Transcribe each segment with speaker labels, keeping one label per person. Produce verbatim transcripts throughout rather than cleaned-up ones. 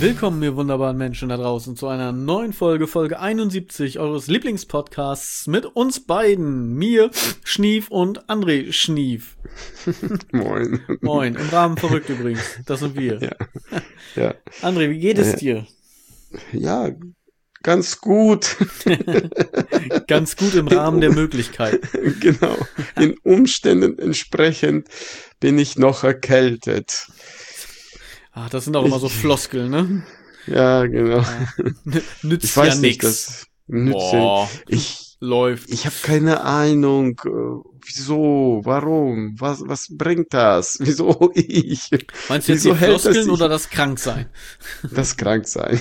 Speaker 1: Willkommen, ihr wunderbaren Menschen da draußen, zu einer neuen Folge, Folge einundsiebzig eures Lieblingspodcasts mit uns beiden, mir, Schnief und André Schnief.
Speaker 2: Moin.
Speaker 1: Moin, im Rahmen verrückt übrigens, das sind wir.
Speaker 2: Ja. Ja.
Speaker 1: André, wie geht es
Speaker 2: äh,
Speaker 1: dir?
Speaker 2: Ja, ganz gut.
Speaker 1: Ganz gut im Rahmen der Möglichkeiten.
Speaker 2: Genau, den Umständen entsprechend bin ich noch erkältet.
Speaker 1: Ach, das sind auch immer so Floskeln, ne?
Speaker 2: Ja, genau.
Speaker 1: Ja. Nützt
Speaker 2: Ich weiß
Speaker 1: ja
Speaker 2: nicht,
Speaker 1: nix.
Speaker 2: das nützt
Speaker 1: Boah,
Speaker 2: ja, ich,
Speaker 1: läuft.
Speaker 2: ich habe keine Ahnung, äh, wieso, warum, was, was bringt das, wieso ich,
Speaker 1: Meinst du jetzt
Speaker 2: wieso
Speaker 1: die
Speaker 2: hält das
Speaker 1: Floskeln
Speaker 2: sich,
Speaker 1: oder das Kranksein?
Speaker 2: das Kranksein.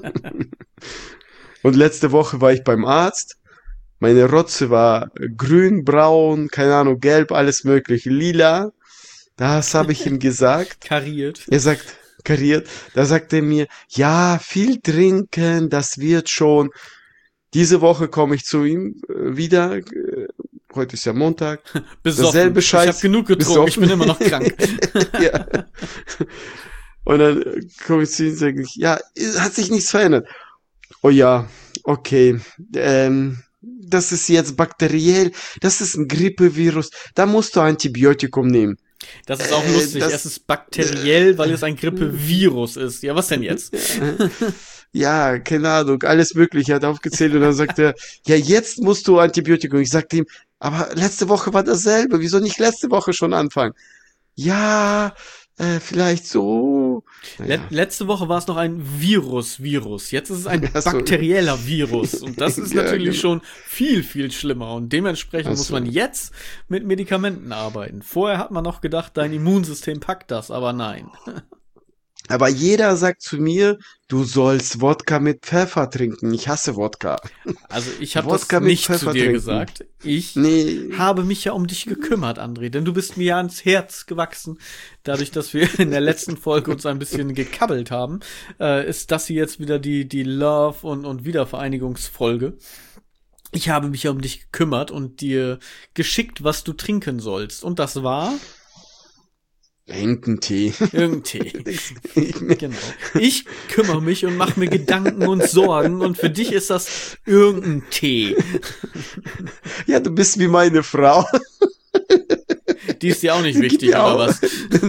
Speaker 2: Und letzte Woche war ich beim Arzt. Meine Rotze war grün, braun, keine Ahnung, gelb, alles mögliche, lila. Das habe ich ihm gesagt.
Speaker 1: Kariert.
Speaker 2: Er sagt, kariert. Da sagt er mir, ja, viel trinken, das wird schon. Diese Woche komme ich zu ihm äh, wieder. Äh, heute ist ja Montag.
Speaker 1: Besoffen.
Speaker 2: Dasselbe
Speaker 1: Ich
Speaker 2: Scheiß.
Speaker 1: habe genug getrunken, ich bin immer noch krank.
Speaker 2: Ja. Und dann komme ich zu ihm und sage, ja, hat sich nichts verändert. Oh ja, okay. Ähm, das ist jetzt bakteriell, das ist ein Grippevirus, da musst du Antibiotikum nehmen.
Speaker 1: Das ist auch
Speaker 2: Äh,
Speaker 1: lustig.
Speaker 2: das-
Speaker 1: Es ist bakteriell, weil es ein Grippevirus ist. Ja, was denn jetzt?
Speaker 2: Ja, keine Ahnung, alles Mögliche hat aufgezählt und dann sagt er, ja, jetzt musst du Antibiotikum. Ich sagte ihm, aber letzte Woche war dasselbe, wieso nicht letzte Woche schon anfangen? Ja, äh, vielleicht so.
Speaker 1: Le
Speaker 2: Naja.
Speaker 1: letzte Woche war es noch ein Virus-Virus. Jetzt ist es ein
Speaker 2: Ach so.
Speaker 1: bakterieller Virus. Und das ist
Speaker 2: Ja,
Speaker 1: natürlich
Speaker 2: genau.
Speaker 1: schon viel, viel schlimmer. Und dementsprechend
Speaker 2: Ach
Speaker 1: muss
Speaker 2: so.
Speaker 1: man jetzt mit Medikamenten arbeiten. Vorher hat man noch gedacht, dein Immunsystem packt das, aber nein.
Speaker 2: Aber jeder sagt zu mir, du sollst Wodka mit Pfeffer trinken. Ich hasse Wodka.
Speaker 1: Also ich habe das
Speaker 2: Wodka mit
Speaker 1: nicht zu
Speaker 2: Pfeffer
Speaker 1: dir
Speaker 2: trinken.
Speaker 1: gesagt. Ich
Speaker 2: Nee.
Speaker 1: habe mich ja um dich gekümmert, André, denn du bist mir ja ans Herz gewachsen. Dadurch, dass wir in der letzten Folge uns ein bisschen gekabbelt haben, äh, ist das hier jetzt wieder die die Love- und, und Wiedervereinigungsfolge. Ich habe mich ja um dich gekümmert und dir geschickt, was du trinken sollst. Und das war
Speaker 2: Irgendein Tee.
Speaker 1: irgendein Tee. Genau. Ich kümmere mich und mache mir Gedanken und Sorgen und für dich ist das irgendein Tee.
Speaker 2: Ja, du bist wie meine Frau.
Speaker 1: Die ist dir auch nicht
Speaker 2: Sie gibt
Speaker 1: wichtig,
Speaker 2: mir
Speaker 1: oder
Speaker 2: auch-
Speaker 1: was?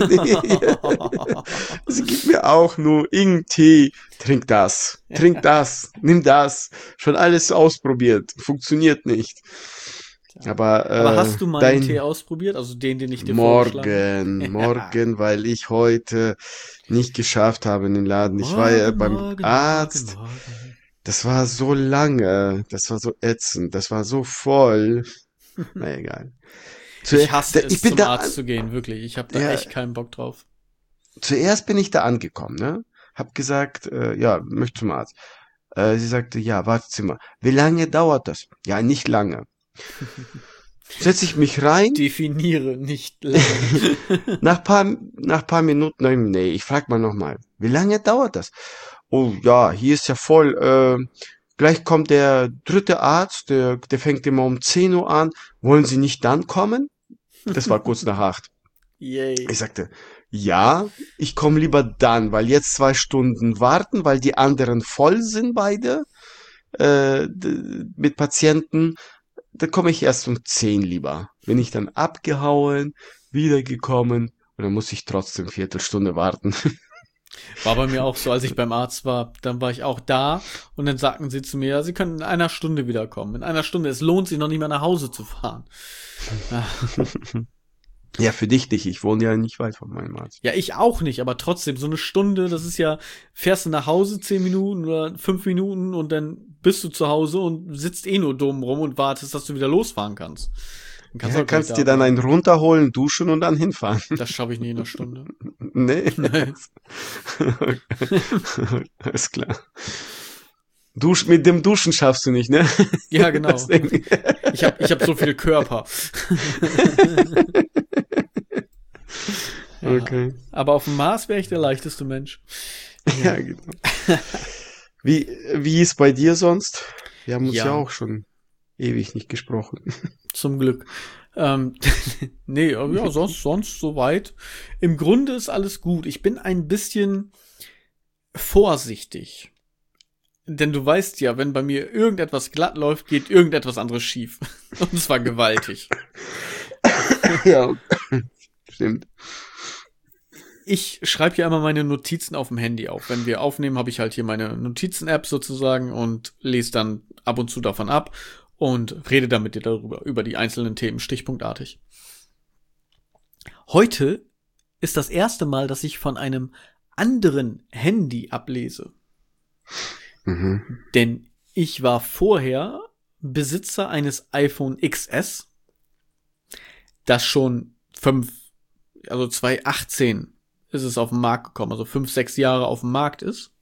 Speaker 2: Nee. Sie gibt mir auch nur irgendeinen Tee. Trink das. Trink das. Nimm das. Schon alles ausprobiert. Funktioniert nicht. Aber, äh,
Speaker 1: Aber hast du meinen
Speaker 2: dein
Speaker 1: Tee ausprobiert? Also den, den ich dir vorgeschlagen
Speaker 2: Morgen, morgen, weil ich heute nicht geschafft habe in den Laden. Ich war ja
Speaker 1: Morgen,
Speaker 2: beim
Speaker 1: morgen,
Speaker 2: Arzt.
Speaker 1: morgen, morgen.
Speaker 2: Das war so lange. Das war so ätzend. Das war so voll. Na egal. Zu-
Speaker 1: Ich hasse
Speaker 2: da-
Speaker 1: es,
Speaker 2: ich bin
Speaker 1: zum
Speaker 2: da
Speaker 1: Arzt zu gehen, wirklich. Ich habe da
Speaker 2: Ja.
Speaker 1: echt keinen Bock drauf.
Speaker 2: Zuerst bin ich da angekommen, ne? Hab gesagt, äh, ja, möchte zum Arzt. Äh, sie sagte, ja, Wartezimmer. Wie lange dauert das? Ja, nicht lange. Setz ich mich rein,
Speaker 1: Definiere nicht lange.
Speaker 2: nach paar, nach paar Minuten, nein, nee, ich frag mal nochmal, wie lange dauert das? Oh, ja, hier ist ja voll, äh, gleich kommt der dritte Arzt, der, der fängt immer um zehn Uhr an. Wollen Sie nicht dann kommen? Das war kurz nach acht.
Speaker 1: Yay.
Speaker 2: Ich sagte, ja, ich komme lieber dann, weil jetzt zwei Stunden warten, weil die anderen voll sind beide äh, d- mit Patienten. Da komme ich erst um zehn lieber. Bin ich dann abgehauen, wiedergekommen und dann muss ich trotzdem Viertelstunde warten.
Speaker 1: War bei mir auch so, als ich beim Arzt war, dann war ich auch da und dann sagten sie zu mir, ja, sie können in einer Stunde wiederkommen. In einer Stunde, es lohnt sich noch nicht mehr nach Hause zu fahren.
Speaker 2: Ja, für dich nicht. Ich wohne ja nicht weit von meinem Arzt.
Speaker 1: Ja, ich auch nicht, aber trotzdem, so eine Stunde, das ist ja, fährst du nach Hause zehn Minuten oder fünf Minuten und dann bist du zu Hause und sitzt eh nur dumm rum und wartest, dass du wieder losfahren kannst. Dann kannst
Speaker 2: Ja,
Speaker 1: du
Speaker 2: kannst
Speaker 1: auch
Speaker 2: dir
Speaker 1: gleich
Speaker 2: dann
Speaker 1: da
Speaker 2: einen runterholen, duschen und dann hinfahren.
Speaker 1: bleiben. Das schaffe ich nie in einer Stunde.
Speaker 2: Nee.
Speaker 1: Nee.
Speaker 2: Alles klar. Dusch, mit dem Duschen schaffst du nicht, ne?
Speaker 1: Ja, genau.
Speaker 2: Das Ding.
Speaker 1: Ich habe ich hab so viel Körper. Ja,
Speaker 2: Okay.
Speaker 1: aber auf dem Mars wäre ich der leichteste Mensch.
Speaker 2: Ja, genau. Wie, wie ist bei dir sonst? Wir haben uns ja,
Speaker 1: Ja.
Speaker 2: auch schon ewig nicht gesprochen.
Speaker 1: Zum Glück. Ähm, nee, aber ja, sonst, sonst soweit. Im Grunde ist alles gut. Ich bin ein bisschen vorsichtig. Denn du weißt ja, wenn bei mir irgendetwas glatt läuft, geht irgendetwas anderes schief. Und zwar gewaltig.
Speaker 2: Ja, stimmt.
Speaker 1: Ich schreibe hier immer meine Notizen auf dem Handy auf. Wenn wir aufnehmen, habe ich halt hier meine Notizen-App sozusagen und lese dann ab und zu davon ab und rede dann mit dir darüber, über die einzelnen Themen, stichpunktartig. Heute ist das erste Mal, dass ich von einem anderen Handy ablese. Mhm. Denn ich war vorher Besitzer eines iPhone X S, das schon fünf, also zwanzig achtzehn ist es auf den Markt gekommen, also fünf, sechs Jahre auf dem Markt ist.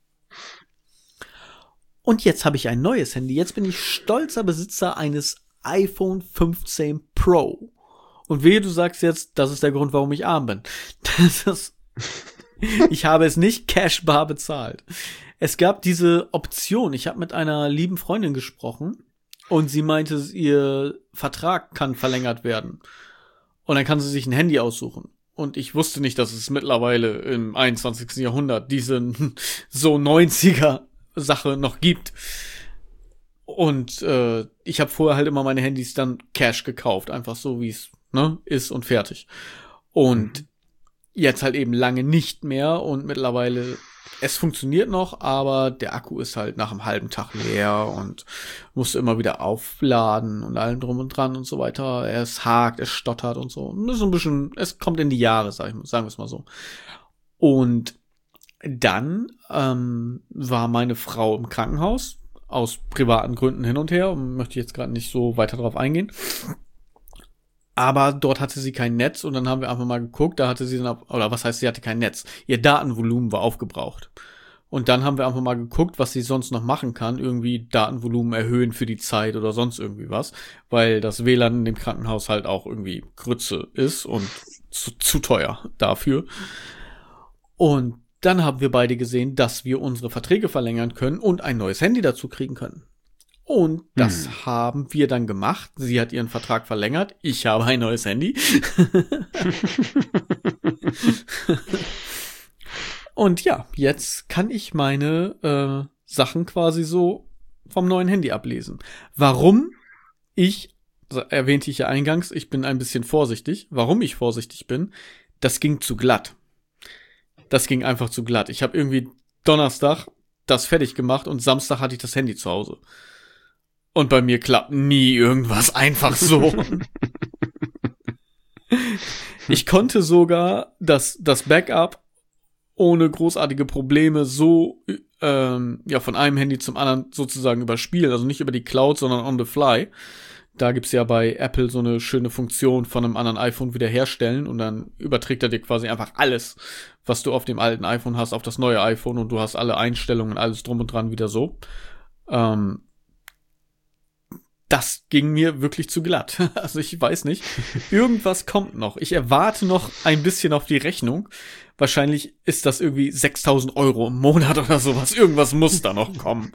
Speaker 1: Und jetzt habe ich ein neues Handy. Jetzt bin ich stolzer Besitzer eines iPhone fünfzehn Pro. Und wehe, du sagst jetzt, das ist der Grund, warum ich arm bin. Das ist, ich habe es nicht cashbar bezahlt. Es gab diese Option. Ich habe mit einer lieben Freundin gesprochen und sie meinte, ihr Vertrag kann verlängert werden. Und dann kann sie sich ein Handy aussuchen. Und ich wusste nicht, dass es mittlerweile im einundzwanzigsten Jahrhundert diese so neunziger-Sache noch gibt. Und äh, ich habe vorher halt immer meine Handys dann Cash gekauft. Einfach so, wie es ne, ist und fertig. Und mhm. jetzt halt eben lange nicht mehr. Und mittlerweile, es funktioniert noch, aber der Akku ist halt nach einem halben Tag leer und musst immer wieder aufladen und allem drum und dran und so weiter. Es hakt, es stottert und so. Und das ist so ein bisschen, es kommt in die Jahre, sag ich mal, sagen wir es mal so. Und dann ähm, war meine Frau im Krankenhaus, aus privaten Gründen hin und her, und möchte jetzt gerade nicht so weiter drauf eingehen. Aber dort hatte sie kein Netz und dann haben wir einfach mal geguckt, da hatte sie dann, auch, oder was heißt, sie hatte kein Netz. Ihr Datenvolumen war aufgebraucht. Und dann haben wir einfach mal geguckt, was sie sonst noch machen kann, irgendwie Datenvolumen erhöhen für die Zeit oder sonst irgendwie was, weil das W L A N in dem Krankenhaus halt auch irgendwie Grütze ist und zu, zu teuer dafür. Und dann haben wir beide gesehen, dass wir unsere Verträge verlängern können und ein neues Handy dazu kriegen können. Und das hm. haben wir dann gemacht. Sie hat ihren Vertrag verlängert. Ich habe ein neues Handy. Und ja, jetzt kann ich meine äh, Sachen quasi so vom neuen Handy ablesen. Warum ich, also erwähnte ich ja eingangs, ich bin ein bisschen vorsichtig. Warum ich vorsichtig bin, das ging zu glatt. Das ging einfach zu glatt. Ich habe irgendwie Donnerstag das fertig gemacht und Samstag hatte ich das Handy zu Hause. Und bei mir klappt nie irgendwas einfach so. Ich konnte sogar das, das Backup ohne großartige Probleme so ähm, ja von einem Handy zum anderen sozusagen überspielen. Also nicht über die Cloud, sondern on the fly. Da gibt's ja bei Apple so eine schöne Funktion von einem anderen iPhone wiederherstellen und dann überträgt er dir quasi einfach alles, was du auf dem alten iPhone hast, auf das neue iPhone und du hast alle Einstellungen, alles drum und dran wieder so. Ähm, Das ging mir wirklich zu glatt. Also ich weiß nicht. Irgendwas kommt noch. Ich erwarte noch ein bisschen auf die Rechnung. Wahrscheinlich ist das irgendwie sechstausend Euro im Monat oder sowas. Irgendwas muss da noch kommen.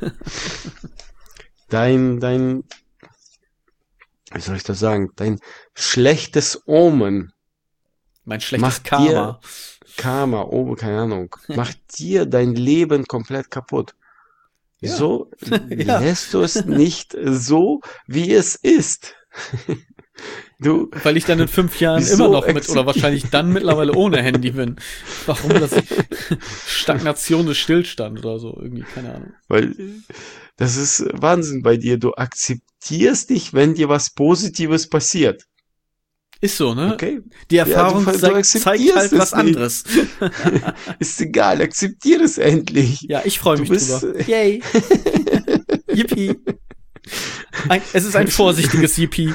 Speaker 2: Dein, dein, wie soll ich das sagen? Dein schlechtes Omen.
Speaker 1: Mein schlechtes Karma.
Speaker 2: Karma, oh, keine Ahnung. Macht dir dein Leben komplett kaputt. Ja. So ja. lässt du es nicht so, wie es ist. Du,
Speaker 1: weil ich dann in fünf Jahren immer noch mit, oder wahrscheinlich dann mittlerweile ohne Handy bin. Warum das? Stagnation des Stillstand oder so, irgendwie, keine Ahnung.
Speaker 2: Weil das ist Wahnsinn bei dir. Du akzeptierst dich, wenn dir was Positives passiert.
Speaker 1: Ist so, ne?
Speaker 2: Okay.
Speaker 1: Die Erfahrung ja, du, du zeigt, zeigt halt was nicht. Anderes.
Speaker 2: Ist egal, akzeptiere es endlich.
Speaker 1: Ja, ich freue mich drüber. Yay. Yippie. Ein, es ist ein vorsichtiges Yippie.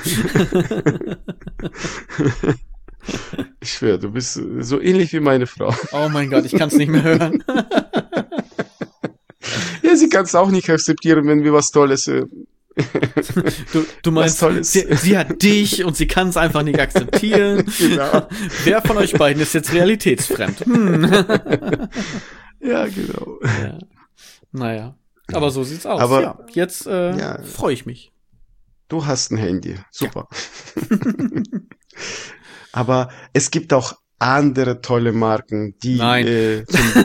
Speaker 2: Ich schwöre, du bist so ähnlich wie meine Frau.
Speaker 1: Oh mein Gott, ich kann es nicht mehr hören.
Speaker 2: Ja, sie kann es auch nicht akzeptieren, wenn wir was Tolles äh,
Speaker 1: Du, du meinst, sie, sie hat dich und sie kann es einfach nicht akzeptieren. Genau. Wer von euch beiden ist jetzt realitätsfremd? Hm.
Speaker 2: Ja, genau.
Speaker 1: Ja. Naja, aber so sieht's aus. Aber ja, jetzt äh, ja, freue ich mich.
Speaker 2: Du hast ein Handy, super. Ja. Aber es gibt auch andere tolle Marken, die
Speaker 1: Nein.
Speaker 2: Äh, zum,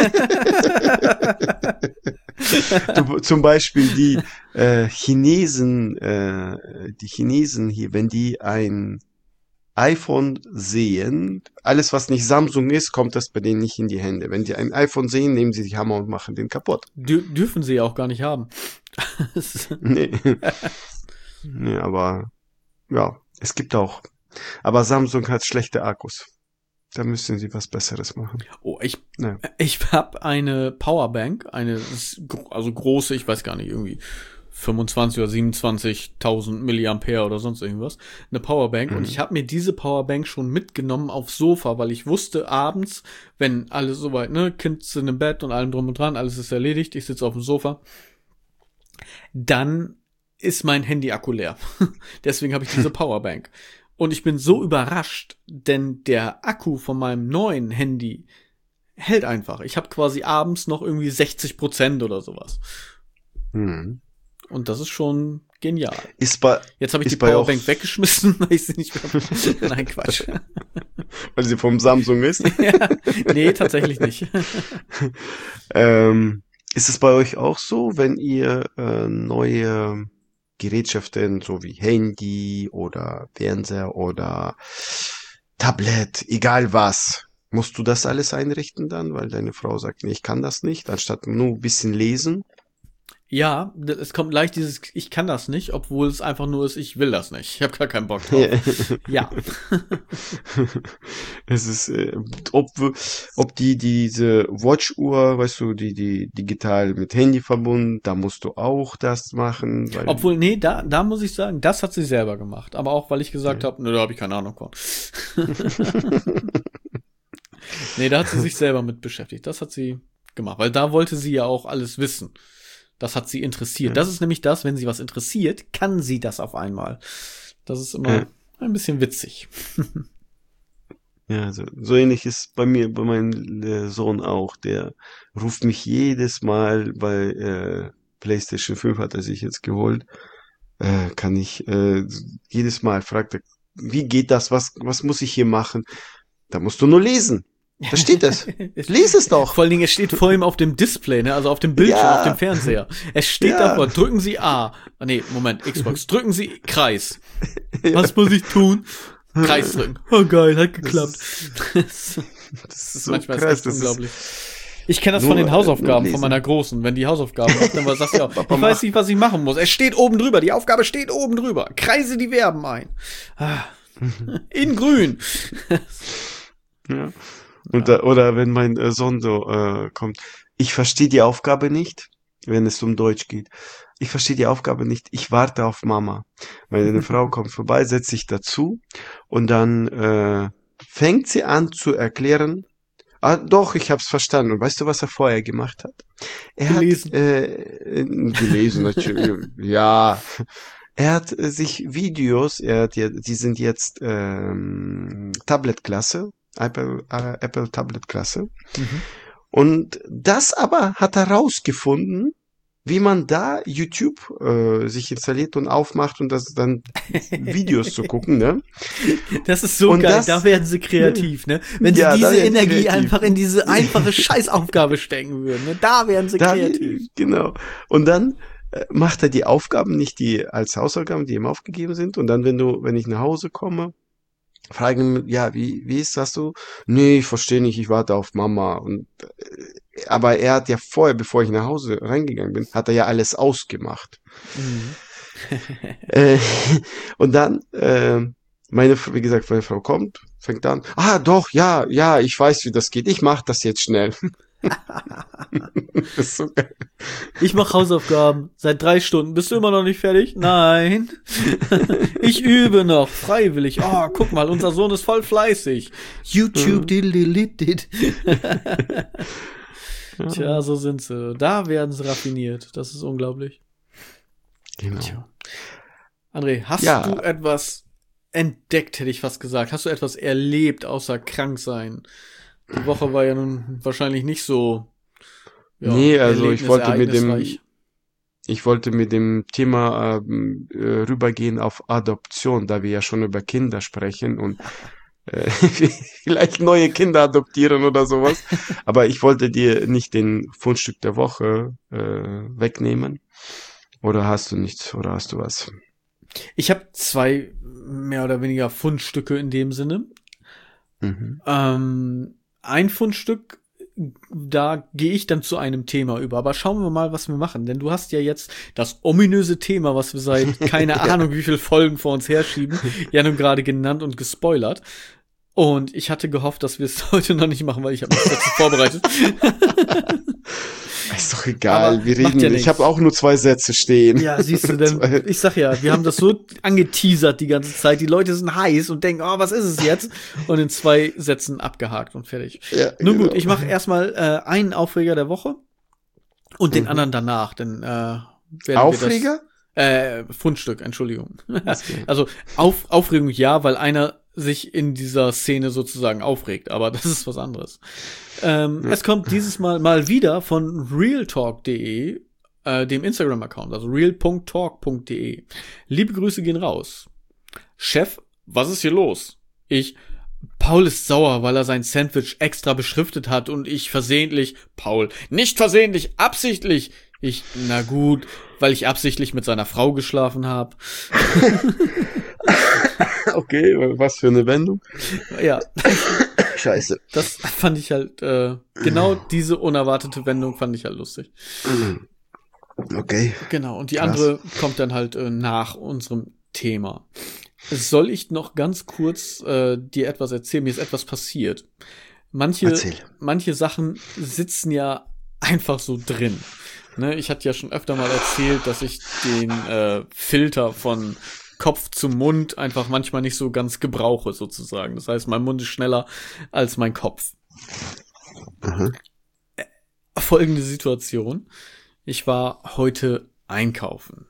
Speaker 2: du, zum Beispiel die äh, Chinesen, äh, die Chinesen hier, wenn die ein iPhone sehen, alles was nicht Samsung ist, kommt das bei denen nicht in die Hände. Wenn die ein iPhone sehen, nehmen sie die Hammer und machen den kaputt.
Speaker 1: Dür dürfen sie ja auch gar nicht haben.
Speaker 2: Nee. Nee, aber ja, es gibt auch. Aber Samsung hat schlechte Akkus. Da müssen sie was Besseres machen.
Speaker 1: Oh, ich,
Speaker 2: Ja.
Speaker 1: ich habe eine Powerbank, eine, also große, ich weiß gar nicht, irgendwie fünfundzwanzig oder siebenundzwanzigtausend Milliampere oder sonst irgendwas, eine Powerbank. Mhm. Und ich habe mir diese Powerbank schon mitgenommen aufs Sofa, weil ich wusste, abends, wenn alles soweit, ne, Kind sind im Bett und allem drum und dran, alles ist erledigt, ich sitze auf dem Sofa, dann ist mein Handy-Akku leer. Deswegen habe ich diese Powerbank. Und ich bin so überrascht, denn der Akku von meinem neuen Handy hält einfach. Ich habe quasi abends noch irgendwie sechzig Prozent oder sowas.
Speaker 2: Mhm.
Speaker 1: Und das ist schon genial.
Speaker 2: Ist bei,
Speaker 1: Jetzt habe ich
Speaker 2: ist
Speaker 1: die
Speaker 2: bei
Speaker 1: Powerbank
Speaker 2: auch,
Speaker 1: weggeschmissen, weil ich sie nicht mehr... Nein, Quatsch.
Speaker 2: weil sie vom Samsung ist?
Speaker 1: Ja, nee, tatsächlich nicht.
Speaker 2: ähm, ist es bei euch auch so, wenn ihr äh, neue Gerätschaften, so wie Handy oder Fernseher oder Tablet, egal was, musst du das alles einrichten dann, weil deine Frau sagt, nee, ich kann das nicht, anstatt nur ein bisschen lesen?
Speaker 1: Ja, es kommt leicht dieses, ich kann das nicht, obwohl es einfach nur ist, ich will das nicht. Ich habe gar keinen Bock drauf. Ja.
Speaker 2: Es ist, äh, ob, ob die, diese Watch-Uhr, weißt du, die, die digital mit Handy verbunden, da musst du auch das machen. Weil
Speaker 1: Obwohl, nee, da, da muss ich sagen, das hat sie selber gemacht. Aber auch, weil ich gesagt ja. habe, ne, da habe ich keine Ahnung von. Nee, da hat sie sich selber mit beschäftigt. Das hat sie gemacht, weil da wollte sie ja auch alles wissen. Das hat sie interessiert. Ja. Das ist nämlich das, wenn sie was interessiert, kann sie das auf einmal. Das ist immer ja. ein bisschen witzig.
Speaker 2: Ja, so, so ähnlich ist bei mir, bei meinem äh, Sohn auch. Der ruft mich jedes Mal bei äh, PlayStation fünf, hat er sich jetzt geholt. Äh, kann ich, äh, jedes Mal fragt er, wie geht das? Was, was muss ich hier machen? Da musst du nur lesen. Da steht es. Lies es doch.
Speaker 1: Vor allen Dingen, es steht vor ihm auf dem Display, ne? Also auf dem Bildschirm, ja. auf dem Fernseher. Es steht ja. davor, drücken Sie A. Ah, nee, Moment, Xbox. Drücken Sie Kreis. Ja. Was muss ich tun? Kreis drücken. Oh geil, hat geklappt. Das ist, das ist so manchmal krass, echt das unglaublich. Ich kenne das nur, von den Hausaufgaben von meiner Großen. Wenn die Hausaufgaben macht, dann sagt sie auch, ich weiß nicht, was ich machen muss. Es steht oben drüber. Die Aufgabe steht oben drüber. Kreise die Verben ein. Ah. In grün.
Speaker 2: Ja. Und da, oder wenn mein äh, Sohn so äh, kommt, ich verstehe die Aufgabe nicht, wenn es um Deutsch geht. Ich verstehe die Aufgabe nicht, ich warte auf Mama. Meine Frau kommt vorbei, setzt sich dazu und dann äh, fängt sie an zu erklären, ah, doch, ich hab's verstanden. Und weißt du, was er vorher gemacht hat? Er
Speaker 1: gelesen.
Speaker 2: hat äh, gelesen, natürlich, ja. Er hat äh, sich Videos, er hat ja, die sind jetzt ähm, Tablet-Klasse, Apple, äh, Apple Tablet-Klasse. Mhm. Und das aber hat er rausgefunden, wie man da YouTube äh, sich installiert und aufmacht und das dann Videos zu gucken, ne?
Speaker 1: Das ist so und geil, das, da werden sie kreativ, ne? Wenn sie ja, diese Energie kreativ. einfach in diese einfache Scheißaufgabe stecken würden, ne? Da werden sie da, kreativ.
Speaker 2: Genau. Und dann äh, macht er die Aufgaben nicht die als Hausaufgaben, die ihm aufgegeben sind. Und dann, wenn du, wenn ich nach Hause komme, fragen, ja, wie, wie ist das so? Nee, ich verstehe nicht, ich warte auf Mama. Und, äh, aber er hat ja vorher, bevor ich nach Hause reingegangen bin, hat er ja alles ausgemacht. Mhm. äh, und dann, äh, meine, wie gesagt, meine Frau kommt, fängt an, ah, doch, ja, ja, ich weiß, wie das geht, ich mach das jetzt schnell. Das ist so geil.
Speaker 1: Ich mache Hausaufgaben seit drei Stunden. Bist du immer noch nicht fertig? Nein. Ich übe noch freiwillig. Oh, guck mal, unser Sohn ist voll fleißig. YouTube diddle-diddle-dit. Tja, so sind sie. Da werden sie raffiniert. Das ist unglaublich.
Speaker 2: Genau.
Speaker 1: Tja. André, hast
Speaker 2: ja.
Speaker 1: du etwas entdeckt, hätte ich fast gesagt? Hast du etwas erlebt, außer krank sein? Die Woche war ja nun wahrscheinlich nicht so. Ja,
Speaker 2: nee, also ich wollte mit dem, ich wollte mit dem Thema äh, rübergehen auf Adoption, da wir ja schon über Kinder sprechen und äh, vielleicht neue Kinder adoptieren oder sowas. Aber ich wollte dir nicht den Fundstück der Woche äh, wegnehmen. Oder hast du nichts? Oder hast du was?
Speaker 1: Ich habe zwei mehr oder weniger Fundstücke in dem Sinne.
Speaker 2: Mhm.
Speaker 1: Ähm, ein Fundstück, da gehe ich dann zu einem Thema über. Aber schauen wir mal, was wir machen. Denn du hast ja jetzt das ominöse Thema, was wir seit keine ja. Ahnung wie viele Folgen vor uns herschieben, ja nun gerade genannt und gespoilert. Und ich hatte gehofft, dass wir es heute noch nicht machen, weil ich habe mich dazu vorbereitet.
Speaker 2: Ist doch egal, aber wir reden.
Speaker 1: Ja
Speaker 2: ich habe auch nur zwei Sätze stehen.
Speaker 1: Ja, siehst du denn, ich sag ja, wir haben das so angeteasert die ganze Zeit. Die Leute sind heiß und denken, oh, was ist es jetzt? Und in zwei Sätzen abgehakt und fertig. Ja, Nun genau. Gut, ich mache erstmal äh, einen Aufreger der Woche und den mhm. anderen danach. Denn, äh, werden
Speaker 2: Aufreger?
Speaker 1: Wir das, äh, Fundstück, Entschuldigung. Also auf, Aufregung ja, weil einer sich in dieser Szene sozusagen aufregt, aber das ist was anderes. Ähm, ja. Es kommt dieses Mal mal wieder von realtalk punkt de, äh, dem Instagram-Account, also real punkt talk punkt de. Liebe Grüße gehen raus. Chef, was ist hier los? Ich, Paul ist sauer, weil er sein Sandwich extra beschriftet hat und ich versehentlich, Paul, nicht versehentlich, absichtlich. Ich, na gut, weil ich absichtlich mit seiner Frau geschlafen habe.
Speaker 2: Okay, was für eine Wendung.
Speaker 1: Ja.
Speaker 2: Scheiße.
Speaker 1: Das fand ich halt, äh, genau diese unerwartete Wendung fand ich halt lustig.
Speaker 2: Okay.
Speaker 1: Genau, und die
Speaker 2: Krass.
Speaker 1: andere kommt dann halt äh, nach unserem Thema. Soll ich noch ganz kurz äh, dir etwas erzählen? Mir ist etwas passiert. Manche,
Speaker 2: Erzähl.
Speaker 1: manche Sachen sitzen ja einfach so drin. Ne, ich hatte ja schon öfter mal erzählt, dass ich den äh, Filter von Kopf zu Mund einfach manchmal nicht so ganz gebrauche, sozusagen. Das heißt, mein Mund ist schneller als mein Kopf.
Speaker 2: Mhm.
Speaker 1: Folgende Situation. Ich war heute einkaufen.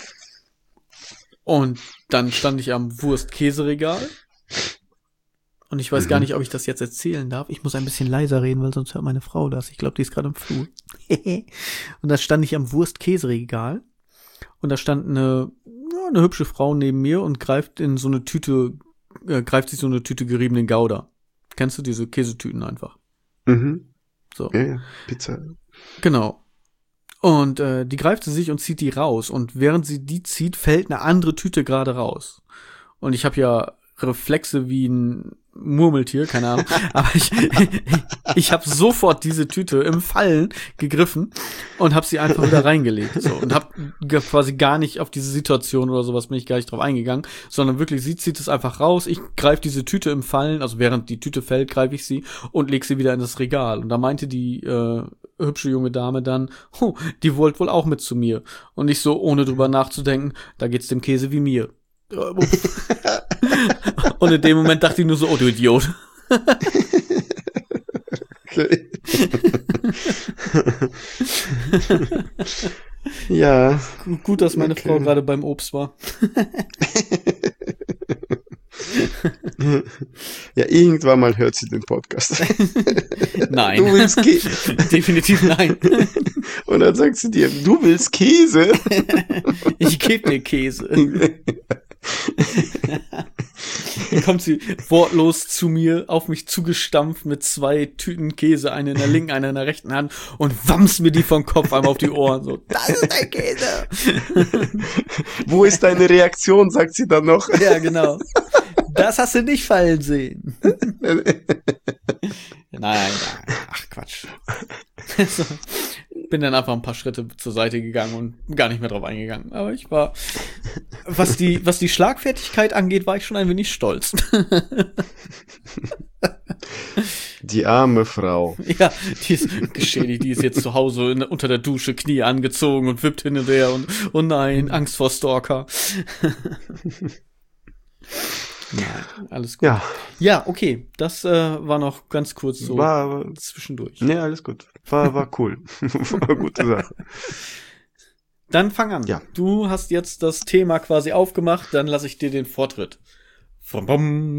Speaker 1: Und dann stand ich am Wurst-Käse-Regal. Und ich weiß mhm. gar nicht, ob ich das jetzt erzählen darf. Ich muss ein bisschen leiser reden, weil sonst hört meine Frau das. Ich glaube, die ist gerade im Flur. Und da stand ich am Wurst-Käse-Regal. Und da stand eine, ja, eine hübsche Frau neben mir und greift in so eine Tüte, äh, greift sich so eine Tüte geriebenen Gouda. Kennst du diese Käsetüten einfach?
Speaker 2: Mhm.
Speaker 1: So.
Speaker 2: Ja, ja, Pizza.
Speaker 1: Genau. Und äh, die greift sie sich und zieht die raus. Und während sie die zieht, fällt eine andere Tüte gerade raus. Und ich habe ja Reflexe wie ein Murmeltier, keine Ahnung. Aber ich ich habe sofort diese Tüte im Fallen gegriffen und habe sie einfach wieder reingelegt. So, und habe quasi gar nicht auf diese Situation oder sowas bin ich gar nicht drauf eingegangen, sondern wirklich, sie zieht es einfach raus. Ich greife diese Tüte im Fallen, also während die Tüte fällt, greife ich sie und leg sie wieder in das Regal. Und da meinte die äh, hübsche junge Dame dann, oh, die wollt wohl auch mit zu mir. Und ich so, ohne drüber nachzudenken, da geht's dem Käse wie mir. Und in dem Moment dachte ich nur so, oh du Idiot.
Speaker 2: Okay. Ja.
Speaker 1: Gut, dass meine
Speaker 2: okay.
Speaker 1: Frau gerade beim Obst war.
Speaker 2: Ja, irgendwann mal hört sie den Podcast.
Speaker 1: Nein.
Speaker 2: Du willst Käse.
Speaker 1: Definitiv nein.
Speaker 2: Und dann sagt sie dir, du willst Käse?
Speaker 1: Ich gebe dir Käse. Dann kommt sie wortlos zu mir, auf mich zugestampft mit zwei Tüten Käse, eine in der linken, eine in der rechten Hand und wamms mir die vom Kopf einmal auf die Ohren. So, das ist dein Käse.
Speaker 2: Wo ist deine Reaktion, sagt sie dann noch.
Speaker 1: Ja, genau. Das hast du nicht fallen sehen. Nein, ach Quatsch. So, bin dann einfach ein paar Schritte zur Seite gegangen und gar nicht mehr drauf eingegangen. Aber ich war, was die, was die Schlagfertigkeit angeht, war ich schon ein wenig stolz.
Speaker 2: Die arme Frau.
Speaker 1: Ja, die ist geschädigt, die ist jetzt zu Hause in, unter der Dusche, Knie angezogen und wippt hin und her und, oh nein, Angst vor Stalker. Nein, alles gut.
Speaker 2: Ja,
Speaker 1: ja okay, das äh, war noch ganz kurz so
Speaker 2: war,
Speaker 1: zwischendurch.
Speaker 2: Nee, alles gut. War, war cool. War eine gute Sache.
Speaker 1: Dann fang an.
Speaker 2: Ja.
Speaker 1: Du hast jetzt das Thema quasi aufgemacht, dann lasse ich dir den Vortritt.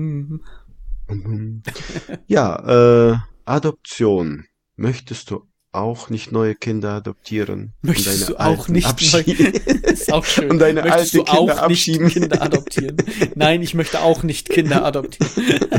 Speaker 2: Ja, äh, Adoption. Möchtest du auch nicht neue Kinder adoptieren?
Speaker 1: Möchtest
Speaker 2: und
Speaker 1: du auch nicht
Speaker 2: abschieben?
Speaker 1: neu, ist auch schön.
Speaker 2: Und deine
Speaker 1: Möchtest
Speaker 2: alte
Speaker 1: du
Speaker 2: Kinder
Speaker 1: auch
Speaker 2: abschieben?
Speaker 1: nicht Kinder adoptieren? Nein, ich möchte auch nicht Kinder adoptieren.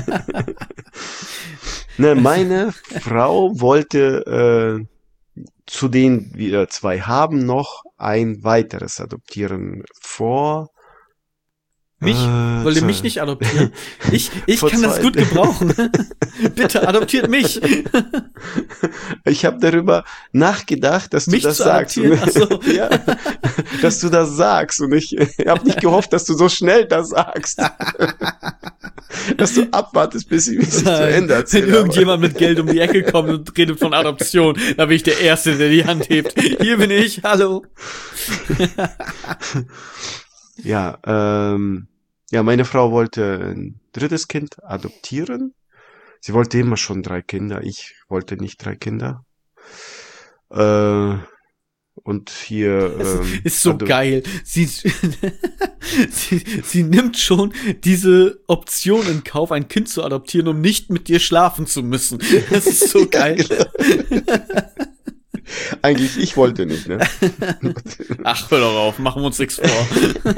Speaker 2: Ne, meine Frau wollte äh, zu denen wir zwei haben noch ein weiteres adoptieren vor.
Speaker 1: Mich?
Speaker 2: Äh,
Speaker 1: Wollt ihr
Speaker 2: zwei-
Speaker 1: mich nicht adoptieren? Ich, ich
Speaker 2: Vor
Speaker 1: kann das
Speaker 2: zwei-
Speaker 1: gut gebrauchen. Bitte adoptiert mich.
Speaker 2: Ich habe darüber nachgedacht, dass
Speaker 1: Mich
Speaker 2: du das
Speaker 1: zu
Speaker 2: sagst.
Speaker 1: adoptieren? Ach so.
Speaker 2: Ja, dass du das sagst. Und ich habe nicht gehofft, dass du so schnell das sagst. Dass du abwartest, bis ich mich zu
Speaker 1: Nein,
Speaker 2: Ende
Speaker 1: wenn
Speaker 2: erzähle.
Speaker 1: irgendjemand mit Geld um die Ecke kommt und redet von Adoption, dann bin ich der Erste, der die Hand hebt. Hier bin ich, hallo.
Speaker 2: Ja, ähm, ja, meine Frau wollte ein drittes Kind adoptieren. Sie wollte immer schon drei Kinder. Ich wollte nicht drei Kinder. Äh, und hier
Speaker 1: Es
Speaker 2: ähm,
Speaker 1: ist so
Speaker 2: ado-
Speaker 1: geil. Sie, sie, sie nimmt schon diese Option in Kauf, ein Kind zu adoptieren, um nicht mit dir schlafen zu müssen. Das ist so geil.
Speaker 2: Eigentlich, ich wollte nicht, ne?
Speaker 1: Ach, hör doch auf, machen wir uns nichts vor.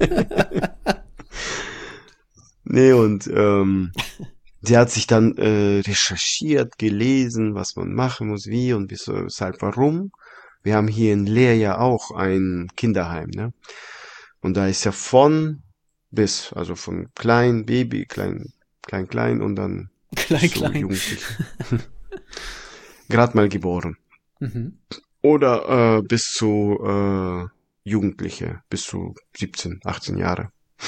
Speaker 2: Nee, und ähm, sie hat sich dann äh, recherchiert, gelesen, was man machen muss, wie und wieso, weshalb, warum. Wir haben hier in Leer ja auch ein Kinderheim, ne? Und da ist ja von bis, also von klein, Baby, klein, klein, klein und dann
Speaker 1: Klein,
Speaker 2: zu
Speaker 1: klein.
Speaker 2: Jugendliche. Gerade mal geboren.
Speaker 1: Mhm.
Speaker 2: Oder äh, bis zu äh, Jugendliche, bis zu siebzehn, achtzehn Jahre.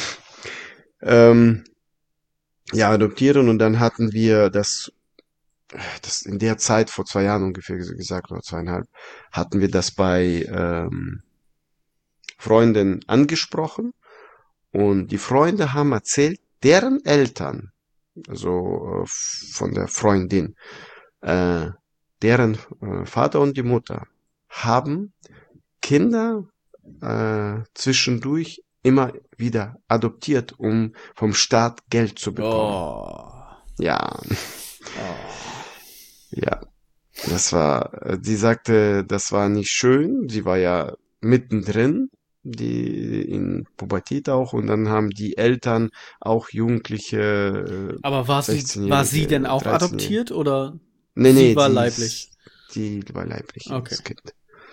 Speaker 2: Ähm, ja, adoptieren und dann hatten wir das, das in der Zeit, vor zwei Jahren ungefähr ges- gesagt, oder zweieinhalb, hatten wir das bei ähm, Freunden angesprochen und die Freunde haben erzählt, deren Eltern, also äh, von der Freundin, äh, deren äh, Vater und die Mutter haben Kinder äh, zwischendurch immer wieder adoptiert, um vom Staat Geld zu bekommen.
Speaker 1: Oh.
Speaker 2: Ja,
Speaker 1: Oh.
Speaker 2: ja. Das war, äh, die sagte, das war nicht schön. Sie war ja mittendrin, die in Pubertät auch, und dann haben die Eltern auch Jugendliche, äh,
Speaker 1: Aber war sie,
Speaker 2: sechzehnjährige,
Speaker 1: war sie denn auch
Speaker 2: dreizehnjährige.
Speaker 1: adoptiert oder?
Speaker 2: Nee,
Speaker 1: Sie
Speaker 2: nee,
Speaker 1: war
Speaker 2: die,
Speaker 1: leiblich.
Speaker 2: Die war leiblich,
Speaker 1: Okay.
Speaker 2: das Kind.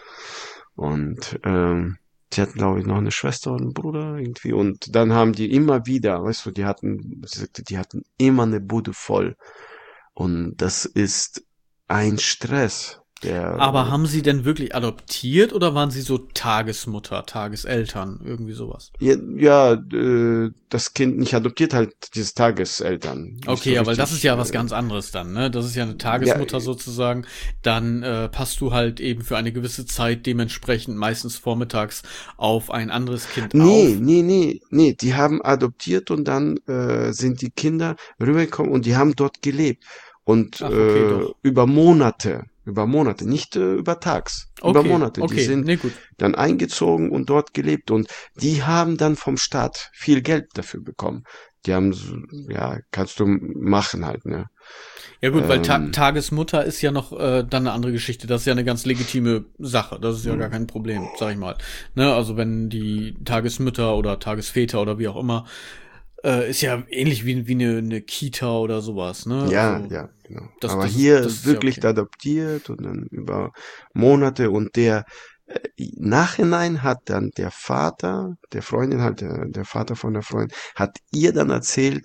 Speaker 2: Und ähm, sie hatten, glaube ich, noch eine Schwester und einen Bruder irgendwie. Und dann haben die immer wieder, weißt du, die hatten, sie sagte, die hatten immer eine Bude voll. Und das ist ein Stress. Der,
Speaker 1: Aber haben sie denn wirklich adoptiert oder waren sie so Tagesmutter, Tageseltern, irgendwie sowas?
Speaker 2: ja, ja äh, das Kind nicht adoptiert, halt dieses Tageseltern. Nicht
Speaker 1: Okay,
Speaker 2: so
Speaker 1: aber das
Speaker 2: richtig,
Speaker 1: ist ja was
Speaker 2: äh,
Speaker 1: ganz anderes dann, ne? Das ist ja eine Tagesmutter
Speaker 2: Ja,
Speaker 1: sozusagen. Dann äh, passt du halt eben für eine gewisse Zeit dementsprechend meistens vormittags auf ein anderes Kind
Speaker 2: Nee,
Speaker 1: auf.
Speaker 2: nee, nee, nee, die haben adoptiert und dann äh, sind die Kinder rübergekommen und die haben dort gelebt. Und
Speaker 1: Ach, okay,
Speaker 2: äh,
Speaker 1: doch.
Speaker 2: über Monate, über Monate, nicht äh, über Tags, über
Speaker 1: Okay,
Speaker 2: Monate. Die
Speaker 1: okay,
Speaker 2: sind
Speaker 1: nee, gut.
Speaker 2: dann eingezogen und dort gelebt und die haben dann vom Staat viel Geld dafür bekommen. Die haben, so, ja, kannst du machen halt, ne?
Speaker 1: Ja gut, weil Ta
Speaker 2: Ähm,
Speaker 1: Tagesmutter ist ja noch äh, dann eine andere Geschichte. Das ist ja eine ganz legitime Sache. Das ist ja gar
Speaker 2: hm,
Speaker 1: kein Problem, sag ich mal. Ne, also wenn die Tagesmütter oder Tagesväter oder wie auch immer, äh, ist ja ähnlich wie, wie eine, eine Kita oder sowas, ne?
Speaker 2: ja,
Speaker 1: Also
Speaker 2: ja, genau.
Speaker 1: das,
Speaker 2: Aber
Speaker 1: das ist,
Speaker 2: hier
Speaker 1: das ist ja
Speaker 2: wirklich
Speaker 1: okay.
Speaker 2: adoptiert und dann über Monate und der äh, Nachhinein hat dann der Vater, der Freundin halt, der, der Vater von der Freundin, hat ihr dann erzählt,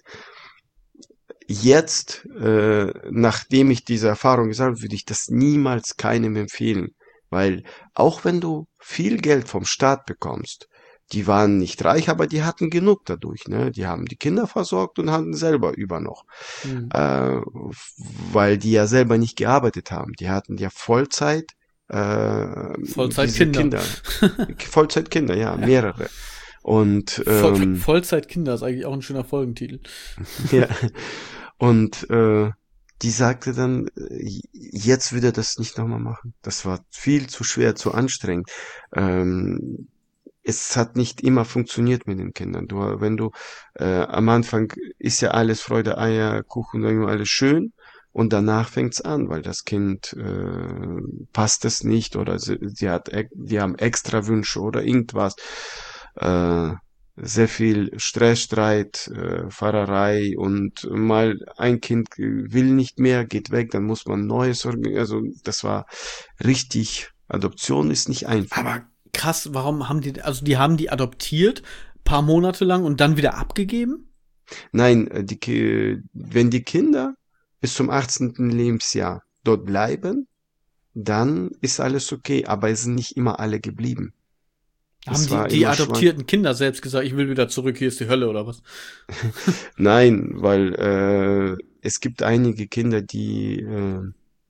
Speaker 2: jetzt, äh, nachdem ich diese Erfahrung gesagt habe, würde ich das niemals keinem empfehlen. Weil auch wenn du viel Geld vom Staat bekommst, die waren nicht reich, aber die hatten genug dadurch, ne? Die haben die Kinder versorgt und hatten selber über noch.
Speaker 1: Hm.
Speaker 2: Äh, weil die ja selber nicht gearbeitet haben. Die hatten ja Vollzeit, äh, diese
Speaker 1: Vollzeitkinder.
Speaker 2: Kinder. Vollzeitkinder, ja, mehrere. Und
Speaker 1: Voll
Speaker 2: ähm,
Speaker 1: Vollzeitkinder ist eigentlich auch ein schöner Folgentitel.
Speaker 2: ja, und äh, die sagte dann, äh, jetzt würde er das nicht nochmal machen. Das war viel zu schwer, zu anstrengend. Ähm, es hat nicht immer funktioniert mit den Kindern. Du, wenn du äh, am Anfang ist ja alles Freude, Eier, Kuchen, sagen wir, alles schön. und danach fängt's an, weil das Kind äh, passt es nicht oder sie, sie hat, die haben extra Wünsche oder irgendwas. Äh, sehr viel Stress, Streit, äh, Fahrerei und mal ein Kind will nicht mehr, geht weg, dann muss man Neues organisieren. Also das war richtig, Adoption ist nicht einfach.
Speaker 1: Aber krass, warum haben die, also die haben die adoptiert, paar Monate lang und dann wieder abgegeben?
Speaker 2: Nein, äh, die, Ki- wenn die Kinder bis zum achtzehnten Lebensjahr dort bleiben, dann ist alles okay, aber es sind nicht immer alle geblieben.
Speaker 1: Haben
Speaker 2: Es
Speaker 1: die,
Speaker 2: war
Speaker 1: die
Speaker 2: immer schwank.
Speaker 1: adoptierten Kinder selbst gesagt, ich will wieder zurück, hier ist die Hölle oder was?
Speaker 2: Nein, weil äh, es gibt einige Kinder, die äh,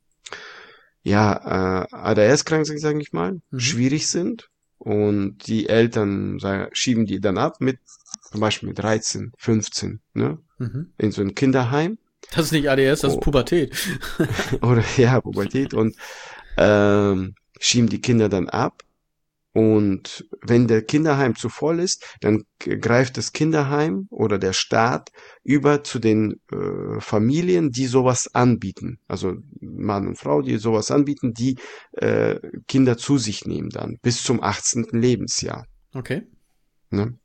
Speaker 2: ja äh, A D H S-krank sind, sage ich mal,
Speaker 1: Mhm.
Speaker 2: schwierig sind und die Eltern sagen, schieben die dann ab mit zum Beispiel mit dreizehn, fünfzehn, ne,
Speaker 1: Mhm.
Speaker 2: in so ein Kinderheim.
Speaker 1: Das ist nicht A D S, das ist
Speaker 2: Oh,
Speaker 1: Pubertät.
Speaker 2: oder ja, Pubertät und ähm, schieben die Kinder dann ab. Und wenn der Kinderheim zu voll ist, dann g- greift das Kinderheim oder der Staat über zu den äh, Familien, die sowas anbieten. Also Mann und Frau, die sowas anbieten, die äh, Kinder zu sich nehmen dann bis zum achtzehnten Lebensjahr.
Speaker 1: Okay.
Speaker 2: Ne?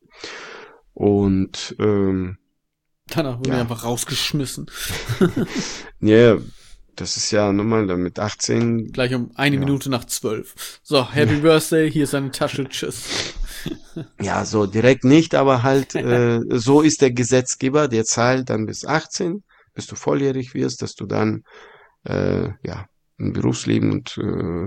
Speaker 2: Und ähm,
Speaker 1: Danach wurden die
Speaker 2: ja,
Speaker 1: einfach rausgeschmissen.
Speaker 2: ja, das ist ja normal, dann mit achtzehn,
Speaker 1: Gleich um eine
Speaker 2: ja.
Speaker 1: Minute nach zwölf. So, Happy Birthday, hier ist eine Tasche, tschüss.
Speaker 2: Ja, so direkt nicht, aber halt, äh, so ist der Gesetzgeber, der zahlt dann bis achtzehn, bis du volljährig wirst, dass du dann, äh, ja, ein Berufsleben und, äh,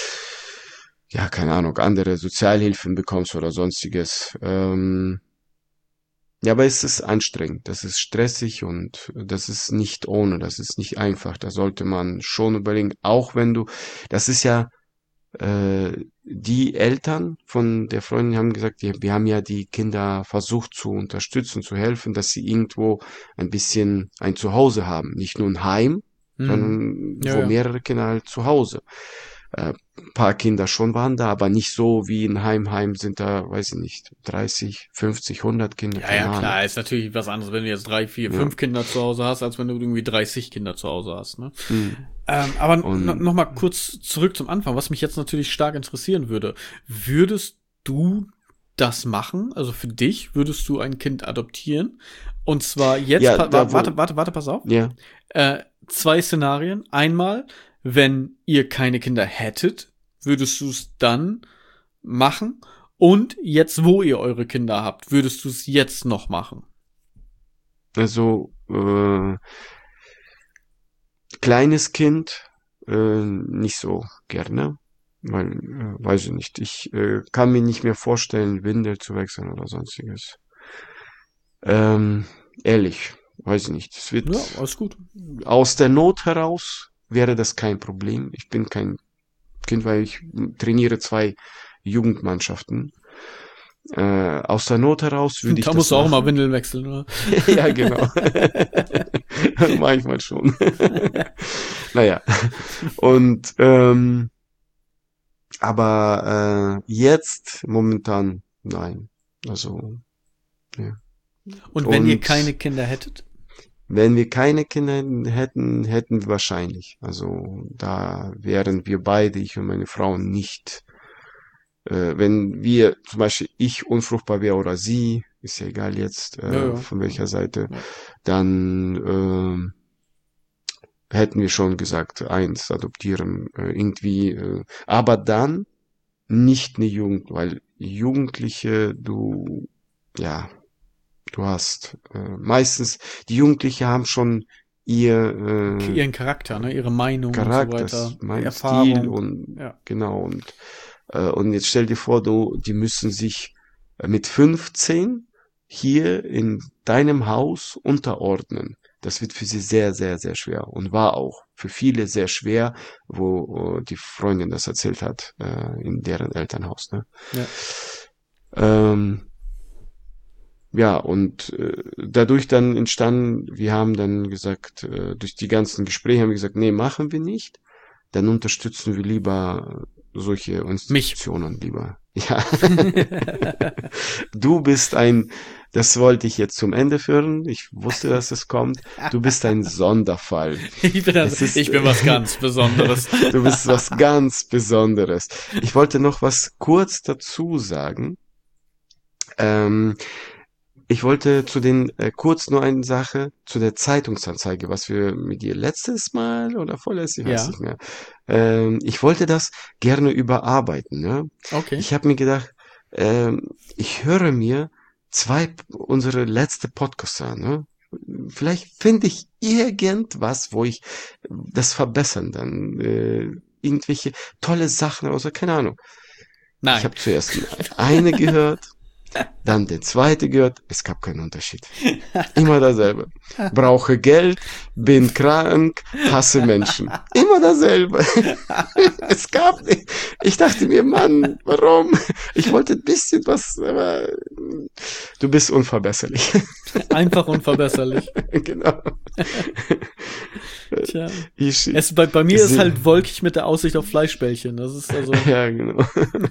Speaker 2: ja, keine Ahnung, andere Sozialhilfen bekommst oder sonstiges. Ähm, ja, aber es ist anstrengend, das ist stressig und das ist nicht ohne, das ist nicht einfach. Da sollte man schon überlegen, auch wenn du, das ist ja, äh, die Eltern von der Freundin haben gesagt, wir, wir haben ja die Kinder versucht zu unterstützen, zu helfen, dass sie irgendwo ein bisschen ein Zuhause haben. Nicht nur ein Heim,
Speaker 1: Mhm.
Speaker 2: sondern
Speaker 1: Ja,
Speaker 2: wo
Speaker 1: ja.
Speaker 2: mehrere Kinder halt zu Hause. Äh, paar Kinder schon waren da, aber nicht so wie in Heim. Heim sind da, weiß ich nicht, dreißig, fünfzig, hundert Kinder,
Speaker 1: Ja, ja,
Speaker 2: keine Ahnung.
Speaker 1: klar, ist natürlich was anderes, wenn du jetzt drei, vier,
Speaker 2: Ja.
Speaker 1: fünf Kinder zu Hause hast, als wenn du irgendwie dreißig Kinder zu Hause hast, ne?
Speaker 2: Hm.
Speaker 1: Ähm, aber
Speaker 2: Und
Speaker 1: noch mal kurz zurück zum Anfang, was mich jetzt natürlich stark interessieren würde. Würdest du das machen? Also für dich würdest du ein Kind adoptieren? Und zwar jetzt,
Speaker 2: ja,
Speaker 1: pa-
Speaker 2: da
Speaker 1: wa-
Speaker 2: wo,
Speaker 1: warte, warte, warte, pass auf.
Speaker 2: ja,
Speaker 1: Äh, zwei Szenarien. Einmal, wenn ihr keine Kinder hättet, würdest du es dann machen? Und jetzt, wo ihr eure Kinder habt, würdest du es jetzt noch machen?
Speaker 2: also äh, kleines Kind äh, nicht so gerne, weil, äh, weiß ich nicht, ich äh, kann mir nicht mehr vorstellen, Windel zu wechseln oder sonstiges. Ähm, ehrlich, weiß ich nicht. Es
Speaker 1: Ja,
Speaker 2: wird
Speaker 1: alles gut.
Speaker 2: aus der Not heraus wäre das kein Problem. Ich bin kein Kind, weil ich trainiere zwei Jugendmannschaften. Äh, aus der Not heraus würde ich
Speaker 1: Da musst
Speaker 2: das
Speaker 1: du auch mal
Speaker 2: machen.
Speaker 1: Windeln wechseln, oder?
Speaker 2: Ja, genau. Manchmal schon. Naja. Und ähm, aber äh, jetzt momentan nein. Also ja.
Speaker 1: Und wenn ihr keine
Speaker 2: Und
Speaker 1: Kinder hättet?
Speaker 2: wenn wir keine Kinder hätten, hätten wir wahrscheinlich. Also da wären wir beide, ich und meine Frau, nicht. Äh, wenn wir zum Beispiel ich unfruchtbar wäre oder sie, ist ja egal jetzt
Speaker 1: Ja,
Speaker 2: äh,
Speaker 1: ja.
Speaker 2: von welcher Seite,
Speaker 1: Ja.
Speaker 2: dann ähm, hätten wir schon gesagt, eins adoptieren äh, irgendwie. Äh, aber dann nicht eine Jugend, weil Jugendliche, du, ja, du hast äh, meistens, die Jugendliche haben schon ihr äh,
Speaker 1: Ihren Charakter, ne? Ihre Meinung und so
Speaker 2: Charakter,
Speaker 1: weiter.
Speaker 2: mein Stil
Speaker 1: Erfahrung.
Speaker 2: und
Speaker 1: Ja.
Speaker 2: genau und äh, und jetzt stell dir vor, du, die müssen sich äh, mit fünfzehn hier in deinem Haus unterordnen. Das wird für sie sehr, sehr, sehr schwer und war auch für viele sehr schwer, wo äh, die Freundin das erzählt hat, äh, in deren Elternhaus. Ne?
Speaker 1: Ja.
Speaker 2: Ähm, ja, und äh, dadurch dann entstanden, wir haben dann gesagt, äh, durch die ganzen Gespräche haben wir gesagt, nee, machen wir nicht. Dann unterstützen wir lieber solche
Speaker 1: Mich.
Speaker 2: Institutionen lieber. Ja. Du bist ein, das wollte ich jetzt zum Ende führen. Ich wusste, dass es kommt. Du bist ein Sonderfall.
Speaker 1: Ich bin, also,
Speaker 2: Es ist,
Speaker 1: ich bin was ganz Besonderes.
Speaker 2: du bist was ganz Besonderes. Ich wollte noch was kurz dazu sagen. Ähm, ich wollte zu den, äh, kurz nur eine Sache, zu der Zeitungsanzeige, was wir mit dir letztes Mal oder vorletztes, ich weiß
Speaker 1: Ja,
Speaker 2: nicht mehr. Ähm, ich wollte das gerne überarbeiten, ne?
Speaker 1: okay.
Speaker 2: Ich habe mir gedacht, ähm, ich höre mir zwei unsere letzte Podcasts an, ne? Vielleicht finde ich irgendwas, wo ich das verbessern dann, äh, irgendwelche tolle Sachen oder so, keine Ahnung. Ich
Speaker 1: Nein.
Speaker 2: habe zuerst eine gehört, dann den zweite gehört, es gab keinen Unterschied. Immer dasselbe. Brauche Geld, bin krank, hasse Menschen. Immer dasselbe. Es gab nicht. Ich dachte mir, Mann, warum? Ich wollte ein bisschen was, aber du bist unverbesserlich.
Speaker 1: Einfach unverbesserlich.
Speaker 2: Genau.
Speaker 1: Tja.
Speaker 2: Ich,
Speaker 1: Es, bei, bei mir
Speaker 2: es-
Speaker 1: ist halt wolkig mit der Aussicht auf Fleischbällchen. Das ist also.
Speaker 2: Ja, genau.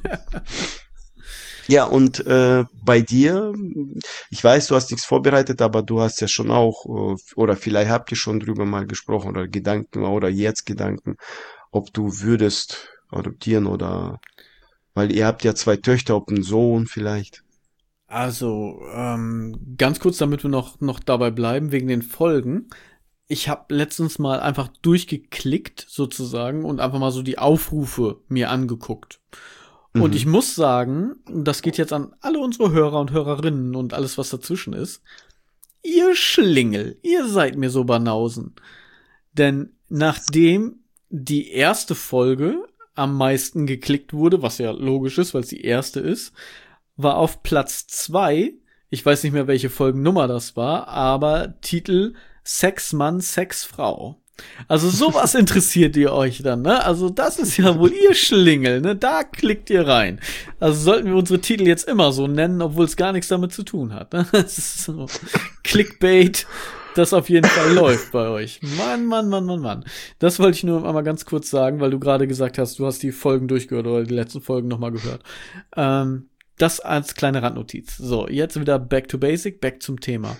Speaker 2: Ja, und äh, bei dir, ich weiß, du hast nichts vorbereitet, aber du hast ja schon auch, äh, oder vielleicht habt ihr schon drüber mal gesprochen oder Gedanken oder jetzt Gedanken, ob du würdest adoptieren oder, weil ihr habt ja zwei Töchter, ob ein Sohn vielleicht.
Speaker 1: Also, ähm, ganz kurz, damit wir noch, noch dabei bleiben, wegen den Folgen. Ich habe letztens mal einfach durchgeklickt, sozusagen, und einfach mal so die Aufrufe mir angeguckt. Und
Speaker 2: Mhm.
Speaker 1: ich muss sagen, das geht jetzt an alle unsere Hörer und Hörerinnen und alles, was dazwischen ist. Ihr Schlingel, ihr seid mir so Banausen. Denn nachdem die erste Folge am meisten geklickt wurde, was ja logisch ist, weil es die erste ist, war auf Platz zwei, ich weiß nicht mehr, welche Folgennummer das war, aber Titel Sexmann, Sexfrau. Also sowas interessiert ihr euch dann, ne? Also das ist ja wohl ihr Schlingel, ne? Da klickt ihr rein. Also sollten wir unsere Titel jetzt immer so nennen, obwohl es gar nichts damit zu tun hat, ne? Das ist so Clickbait, das auf jeden Fall läuft bei euch. Mann, Mann, Mann, Mann, Mann. Das wollte ich nur einmal ganz kurz sagen, weil du gerade gesagt hast, du hast die Folgen durchgehört oder die letzten Folgen nochmal gehört. Ähm, das als kleine Randnotiz. So, jetzt wieder back to basic, back zum Thema.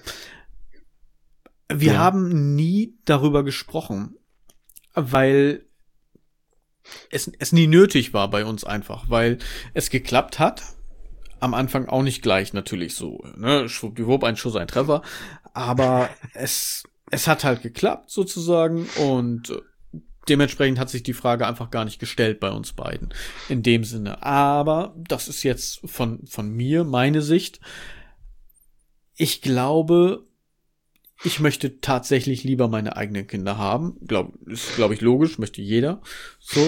Speaker 1: Wir
Speaker 2: Ja.
Speaker 1: haben nie darüber gesprochen, weil es, es nie nötig war bei uns einfach, weil es geklappt hat. Am Anfang auch nicht gleich natürlich so, ne, schwuppdiwupp, ein Schuss, ein Treffer. Aber es, es hat halt geklappt sozusagen und dementsprechend hat sich die Frage einfach gar nicht gestellt bei uns beiden. In dem Sinne. Aber das ist jetzt von, von mir, meine Sicht. Ich glaube, ich möchte tatsächlich lieber meine eigenen Kinder haben. Glaub, ist, glaube ich, logisch, möchte jeder. So.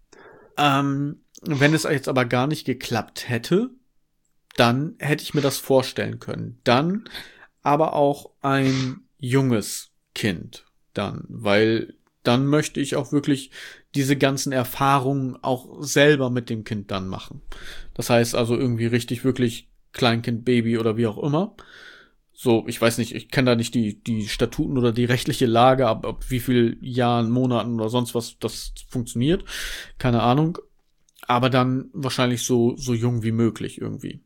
Speaker 1: Ähm, wenn es jetzt aber gar nicht geklappt hätte, dann hätte ich mir das vorstellen können. Dann aber auch ein junges Kind dann, weil dann möchte ich auch wirklich diese ganzen Erfahrungen auch selber mit dem Kind dann machen. Das heißt also irgendwie richtig wirklich Kleinkind, Baby oder wie auch immer. So, ich weiß nicht, ich kenne da nicht die, die Statuten oder die rechtliche Lage, ab, ab wie viel Jahren, Monaten oder sonst was das funktioniert. Keine Ahnung. Aber dann wahrscheinlich so, so jung wie möglich irgendwie.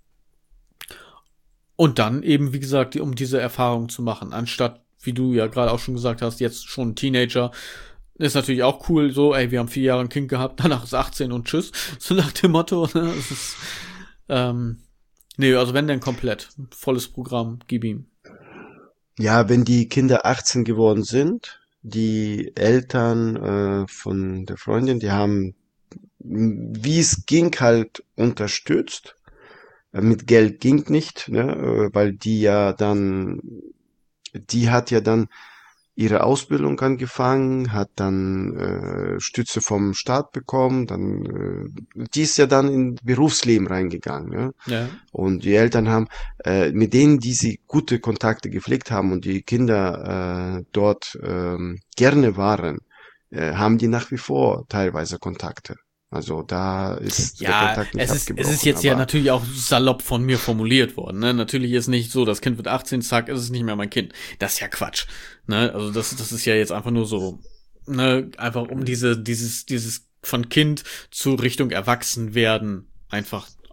Speaker 1: Und dann eben, wie gesagt, um diese Erfahrung zu machen, anstatt, wie du ja gerade auch schon gesagt hast, jetzt schon Teenager, ist natürlich auch cool, so, ey, wir haben vier Jahre ein Kind gehabt, danach ist achtzehn und tschüss, so nach dem Motto, ne, es ist, ähm, nee, also wenn denn komplett, volles Programm, gib ihm.
Speaker 2: Ja, wenn die Kinder achtzehn geworden sind, die Eltern äh, von der Freundin, die haben, m, wie es ging, halt unterstützt. Äh, Mit Geld ging nicht, ne, äh, weil die ja dann, die hat ja dann ihre Ausbildung angefangen, hat dann äh, Stütze vom Staat bekommen, dann äh, die ist ja dann in Berufsleben reingegangen, ne?
Speaker 1: Ja.
Speaker 2: Und die Eltern haben, äh, mit denen, die sie gute Kontakte gepflegt haben und die Kinder äh, dort ähm, gerne waren, äh, haben die nach wie vor teilweise Kontakte. Also da ist der
Speaker 1: Ja,
Speaker 2: Kontakt nicht
Speaker 1: es ist, es
Speaker 2: abgebrochen.
Speaker 1: ist jetzt ja
Speaker 2: aber
Speaker 1: natürlich auch salopp von mir formuliert worden, ne? Natürlich ist nicht so, das Kind wird achtzehn, zack, ist es nicht mehr mein Kind. Das ist ja Quatsch, ne? Also das, das ist ja jetzt einfach nur so, ne? Einfach um diese, dieses, dieses von Kind zu Richtung Erwachsenwerden einfach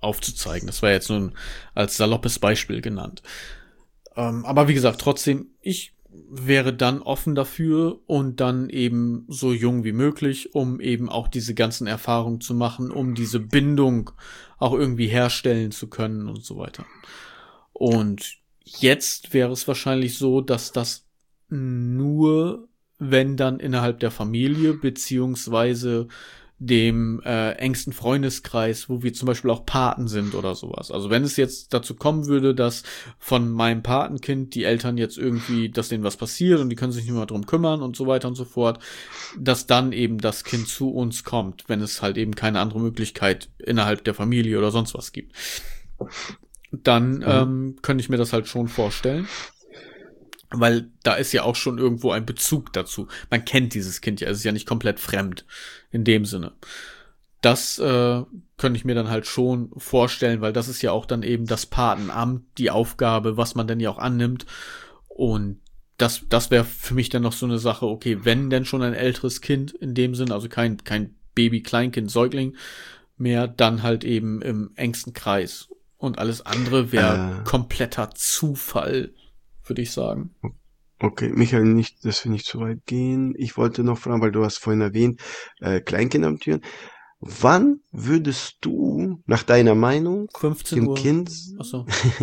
Speaker 1: aufzuzeigen. Das war jetzt nur ein, als saloppes Beispiel genannt. Ähm, aber wie gesagt, trotzdem, ich wäre dann offen dafür und dann eben so jung wie möglich, um eben auch diese ganzen Erfahrungen zu machen, um diese Bindung auch irgendwie herstellen zu können und so weiter. Und jetzt wäre es wahrscheinlich so, dass das nur, wenn dann innerhalb der Familie beziehungsweise dem äh, engsten Freundeskreis, wo wir zum Beispiel auch Paten sind oder sowas. Also wenn es jetzt dazu kommen würde, dass von meinem Patenkind die Eltern jetzt irgendwie, dass denen was passiert und die können sich nicht mehr drum kümmern und so weiter und so fort, dass dann eben das Kind zu uns kommt, wenn es halt eben keine andere Möglichkeit innerhalb der Familie oder sonst was gibt. Dann mhm. ähm, könnte ich mir das halt schon vorstellen. Weil da ist ja auch schon irgendwo ein Bezug dazu. Man kennt dieses Kind ja, es ist ja nicht komplett fremd in dem Sinne. Das äh, könnte ich mir dann halt schon vorstellen, weil das ist ja auch dann eben das Patenamt, die Aufgabe, was man denn ja auch annimmt. Und das das wäre für mich dann noch so eine Sache, okay, wenn denn schon ein älteres Kind in dem Sinne, also kein kein Baby, Kleinkind, Säugling mehr, dann halt eben im engsten Kreis. Und alles andere wäre äh. kompletter Zufall, würde ich sagen.
Speaker 2: Okay, Michael, nicht, dass wir nicht so weit gehen. Ich wollte noch fragen, weil du hast vorhin erwähnt, äh, Kleinkinder am Türen. Wann würdest du, nach deiner Meinung,
Speaker 1: fünfzehn
Speaker 2: dem
Speaker 1: Uhr.
Speaker 2: Kind,
Speaker 1: Ach so.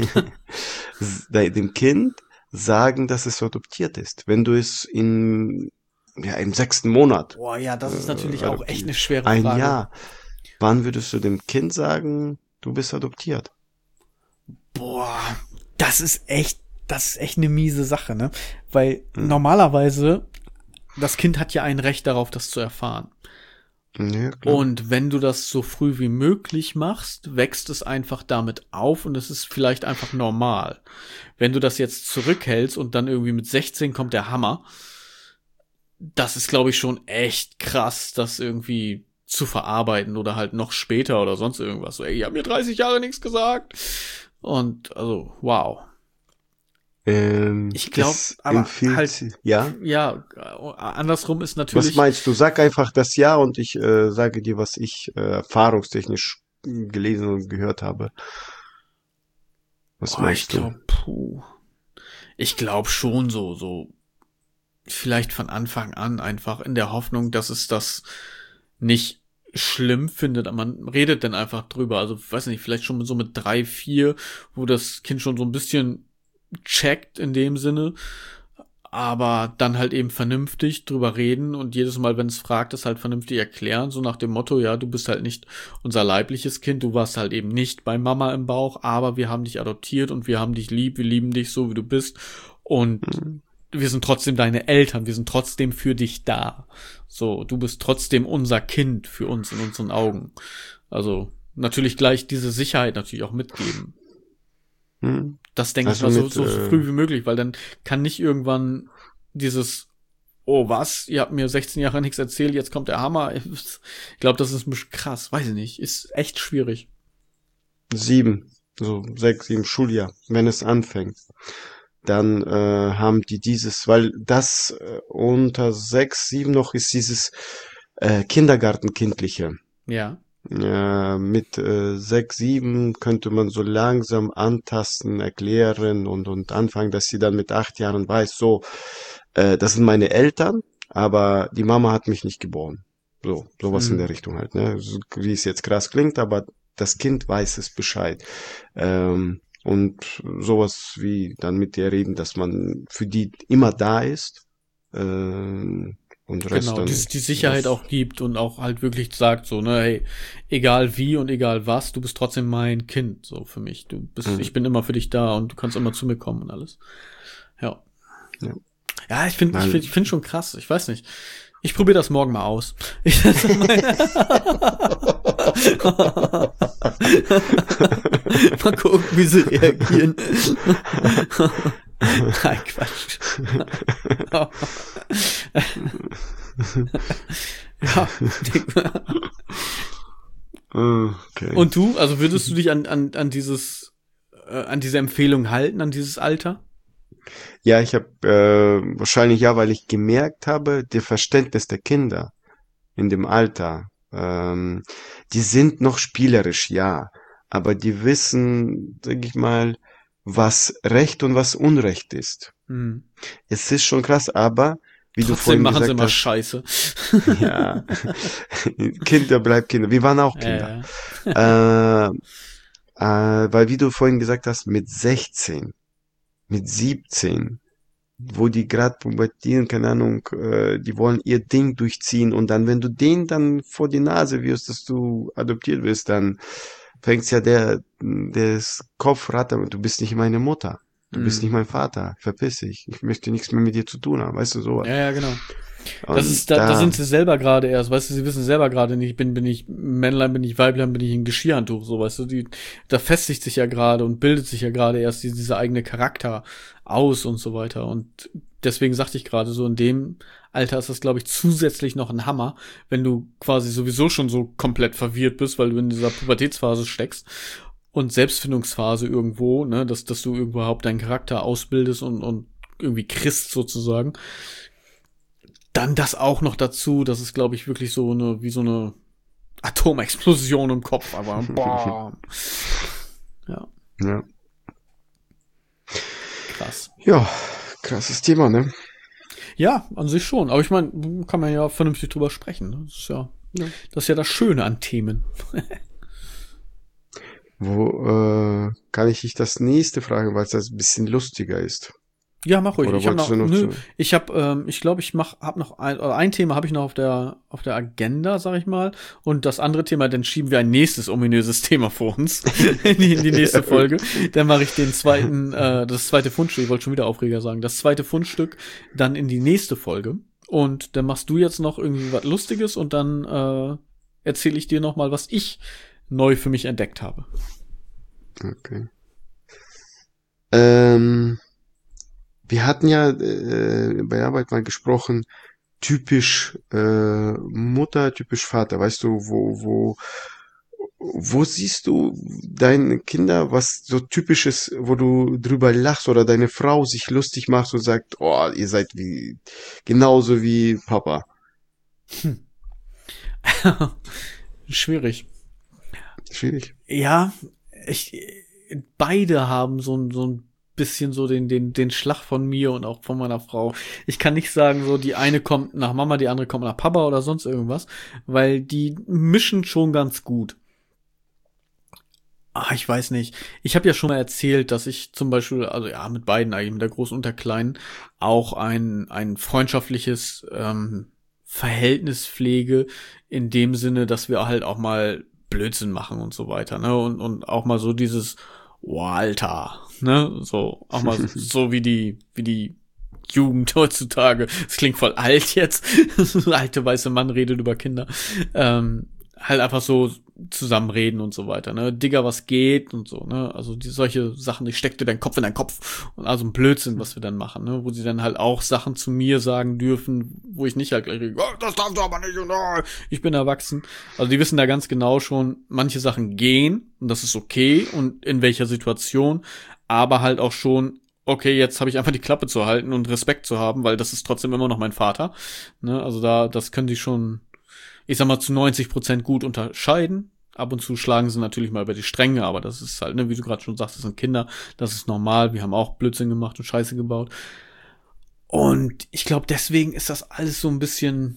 Speaker 2: dem Kind sagen, dass es adoptiert ist? Wenn du es in, ja, im sechsten Monat.
Speaker 1: Boah, ja, das ist natürlich
Speaker 2: äh,
Speaker 1: auch echt eine schwere
Speaker 2: ein
Speaker 1: Frage.
Speaker 2: Ein Jahr. Wann würdest du dem Kind sagen, du bist adoptiert?
Speaker 1: Boah, das ist echt Das ist echt eine miese Sache, ne? Weil hm. normalerweise, das Kind hat ja ein Recht darauf, das zu erfahren.
Speaker 2: Ja, klar.
Speaker 1: Und wenn du das so früh wie möglich machst, wächst es einfach damit auf und es ist vielleicht einfach normal. Wenn du das jetzt zurückhältst und dann irgendwie mit sechzehn kommt der Hammer, das ist, glaube ich, schon echt krass, das irgendwie zu verarbeiten oder halt noch später oder sonst irgendwas. So, ey, ich hab mir dreißig Jahre nichts gesagt. Und, also, wow.
Speaker 2: Ähm,
Speaker 1: ich glaube, aber
Speaker 2: empfiehlt,
Speaker 1: halt,
Speaker 2: ja?
Speaker 1: ja, andersrum ist natürlich.
Speaker 2: Was meinst du? Sag einfach das Ja und ich äh, sage dir, was ich äh, erfahrungstechnisch gelesen und gehört habe. Was
Speaker 1: oh,
Speaker 2: meinst
Speaker 1: ich
Speaker 2: du?
Speaker 1: Glaub, puh. Ich glaube schon so, so vielleicht von Anfang an einfach in der Hoffnung, dass es das nicht schlimm findet, aber man redet dann einfach drüber. Also, weiß nicht, vielleicht schon so mit drei, vier, wo das Kind schon so ein bisschen checkt in dem Sinne, aber dann halt eben vernünftig drüber reden und jedes Mal, wenn es fragt, es halt vernünftig erklären, so nach dem Motto, ja, du bist halt nicht unser leibliches Kind, du warst halt eben nicht bei Mama im Bauch, aber wir haben dich adoptiert und wir haben dich lieb, wir lieben dich so, wie du bist und mhm. wir sind trotzdem deine Eltern, wir sind trotzdem für dich da. So, du bist trotzdem unser Kind für uns in unseren Augen. Also, natürlich gleich diese Sicherheit natürlich auch mitgeben.
Speaker 2: Mhm.
Speaker 1: Das denke
Speaker 2: also
Speaker 1: ich mal
Speaker 2: mit,
Speaker 1: so, so
Speaker 2: äh,
Speaker 1: früh wie möglich, weil dann kann nicht irgendwann dieses, oh was, ihr habt mir sechzehn Jahre nichts erzählt, jetzt kommt der Hammer. Ich glaube, das ist ein bisschen krass, weiß ich nicht, ist echt schwierig.
Speaker 2: Sieben, so sechs, sieben Schuljahr, wenn es anfängt. Dann äh, haben die dieses, weil das äh, unter sechs, sieben noch ist dieses äh, Kindergartenkindliche.
Speaker 1: Ja.
Speaker 2: Ja, mit äh, sechs, sieben könnte man so langsam antasten, erklären und und anfangen, dass sie dann mit acht Jahren weiß, so, äh, das sind meine Eltern, aber die Mama hat mich nicht geboren. So, sowas
Speaker 1: Mhm.
Speaker 2: in der Richtung halt, ne? So, wie es jetzt krass klingt, aber das Kind weiß es Bescheid. Ähm, und sowas wie dann mit dir reden, dass man für die immer da ist. Äh, Und Rest
Speaker 1: Genau,
Speaker 2: dann,
Speaker 1: die, die Sicherheit
Speaker 2: das,
Speaker 1: auch gibt und auch halt wirklich sagt so, ne, hey, egal wie und egal was, du bist trotzdem mein Kind, so für mich. Du bist,
Speaker 2: Mhm.
Speaker 1: ich bin immer für dich da und du kannst immer zu mir kommen und alles. Ja.
Speaker 2: Ja,
Speaker 1: Ja, ich finde, ich
Speaker 2: Weil-
Speaker 1: finde, ich finde schon krass. Ich weiß nicht. Ich probiere das morgen mal aus. Ich, mal gucken, wie sie reagieren. Nein, Quatsch. Ja.
Speaker 2: okay.
Speaker 1: Und du? Also würdest du dich an, an, an dieses, äh, an diese Empfehlung halten, an dieses Alter?
Speaker 2: Ja, ich habe äh, wahrscheinlich ja, weil ich gemerkt habe, der Verständnis der Kinder in dem Alter, ähm, die sind noch spielerisch, ja, aber die wissen, sag ich mal, was Recht und was Unrecht ist.
Speaker 1: Mhm.
Speaker 2: Es ist schon krass, aber wie du
Speaker 1: Trotzdem
Speaker 2: vorhin
Speaker 1: machen sie
Speaker 2: gesagt
Speaker 1: immer
Speaker 2: hast,
Speaker 1: Scheiße.
Speaker 2: ja, Kinder bleibt Kinder. Wir waren auch Kinder.
Speaker 1: Äh.
Speaker 2: Äh, äh, weil wie du vorhin gesagt hast, mit sechzehn, mit siebzehn, wo die gerade pubertieren, keine Ahnung, äh, die wollen ihr Ding durchziehen und dann, wenn du denen dann vor die Nase wirst, dass du adoptiert wirst, dann fängt's ja der, das Kopfrattern, du bist nicht meine Mutter. Du bist
Speaker 1: Mhm.
Speaker 2: nicht mein Vater. Verpiss dich. Ich möchte nichts mehr mit dir zu tun haben. Weißt du, sowas.
Speaker 1: Ja, ja, genau. Das
Speaker 2: Und
Speaker 1: ist, da, da
Speaker 2: da,
Speaker 1: sind sie selber gerade erst, weißt du, sie wissen selber gerade nicht, bin, bin ich Männlein, bin ich Weiblein, bin ich ein Geschirrhandtuch, so, weißt du, die, da festigt sich ja gerade und bildet sich ja gerade erst diese, dieser eigene Charakter aus und so weiter. Und deswegen sagte ich gerade so, in dem Alter ist das, glaube ich, zusätzlich noch ein Hammer, wenn du quasi sowieso schon so komplett verwirrt bist, weil du in dieser Pubertätsphase steckst und Selbstfindungsphase irgendwo, ne, dass, dass du überhaupt deinen Charakter ausbildest und, und irgendwie kriegst sozusagen. Dann das auch noch dazu, das ist, glaube ich, wirklich so eine, wie so eine Atomexplosion im Kopf, aber bam. Ja.
Speaker 2: ja.
Speaker 1: Krass.
Speaker 2: Ja, krasses Thema, ne?
Speaker 1: Ja, an sich schon. Aber ich meine, kann man ja vernünftig drüber sprechen. Ne? Das ist ja, ja, das ist ja das Schöne an Themen.
Speaker 2: Wo, äh, kann ich dich das nächste fragen, weil es das ein bisschen lustiger ist?
Speaker 1: Ja, mach ruhig.
Speaker 2: Oder
Speaker 1: Ich habe
Speaker 2: wolltest
Speaker 1: noch,
Speaker 2: du noch
Speaker 1: nö,
Speaker 2: zu-
Speaker 1: ich habe, ähm, ich glaube, ich mach, hab noch ein, oder ein Thema habe ich noch auf der, auf der Agenda, sag ich mal, und das andere Thema, dann schieben wir ein nächstes ominöses Thema vor uns in, die, in die nächste Folge. Dann mache ich den zweiten, äh, das zweite Fundstück. Ich wollte schon wieder Aufreger sagen, das zweite Fundstück dann in die nächste Folge. Und dann machst du jetzt noch irgendwie was Lustiges und dann äh, erzähle ich dir noch mal, was ich neu für mich entdeckt habe.
Speaker 2: Okay. Ähm, wir hatten ja äh, bei der Arbeit mal gesprochen, typisch äh, Mutter, typisch Vater. Weißt du, wo, wo, wo siehst du deine Kinder, was so typisch ist, wo du drüber lachst oder deine Frau sich lustig macht und sagt, oh, ihr seid wie genauso wie Papa.
Speaker 1: Schwierig.
Speaker 2: Schwierig.
Speaker 1: Ja, ich, beide haben so ein, so ein bisschen so den, den, den Schlag von mir und auch von meiner Frau. Ich kann nicht sagen, so die eine kommt nach Mama, die andere kommt nach Papa oder sonst irgendwas, weil die mischen schon ganz gut. Ah, ich weiß nicht. Ich habe ja schon mal erzählt, dass ich zum Beispiel, also ja, mit beiden eigentlich, mit der Großen und der Kleinen, auch ein, ein freundschaftliches ähm, Verhältnis pflege, in dem Sinne, dass wir halt auch mal Blödsinn machen und so weiter, ne? Und, und auch mal so dieses, oh, Alter, ne? So, auch mal so wie die, wie die Jugend heutzutage. Das klingt voll alt jetzt. Alte weiße Mann redet über Kinder. Ähm, halt einfach so zusammenreden und so weiter, ne? Digga, was geht und so, ne? Also die solche Sachen, ich steck dir deinen Kopf in deinen Kopf und also ein Blödsinn, was wir dann machen, ne? Wo sie dann halt auch Sachen zu mir sagen dürfen, wo ich nicht halt gleich, oh, das darfst du aber nicht, und, oh, ich bin erwachsen. Also die wissen da ganz genau schon, manche Sachen gehen und das ist okay und in welcher Situation, aber halt auch schon, okay, jetzt habe ich einfach die Klappe zu halten und Respekt zu haben, weil das ist trotzdem immer noch mein Vater, ne? Also da, das können die schon, ich sag mal, zu neunzig Prozent gut unterscheiden. Ab und zu schlagen sie natürlich mal über die Stränge, aber das ist halt, ne, wie du gerade schon sagst, das sind Kinder, das ist normal, wir haben auch Blödsinn gemacht und Scheiße gebaut. Und ich glaube, deswegen ist das alles so ein bisschen,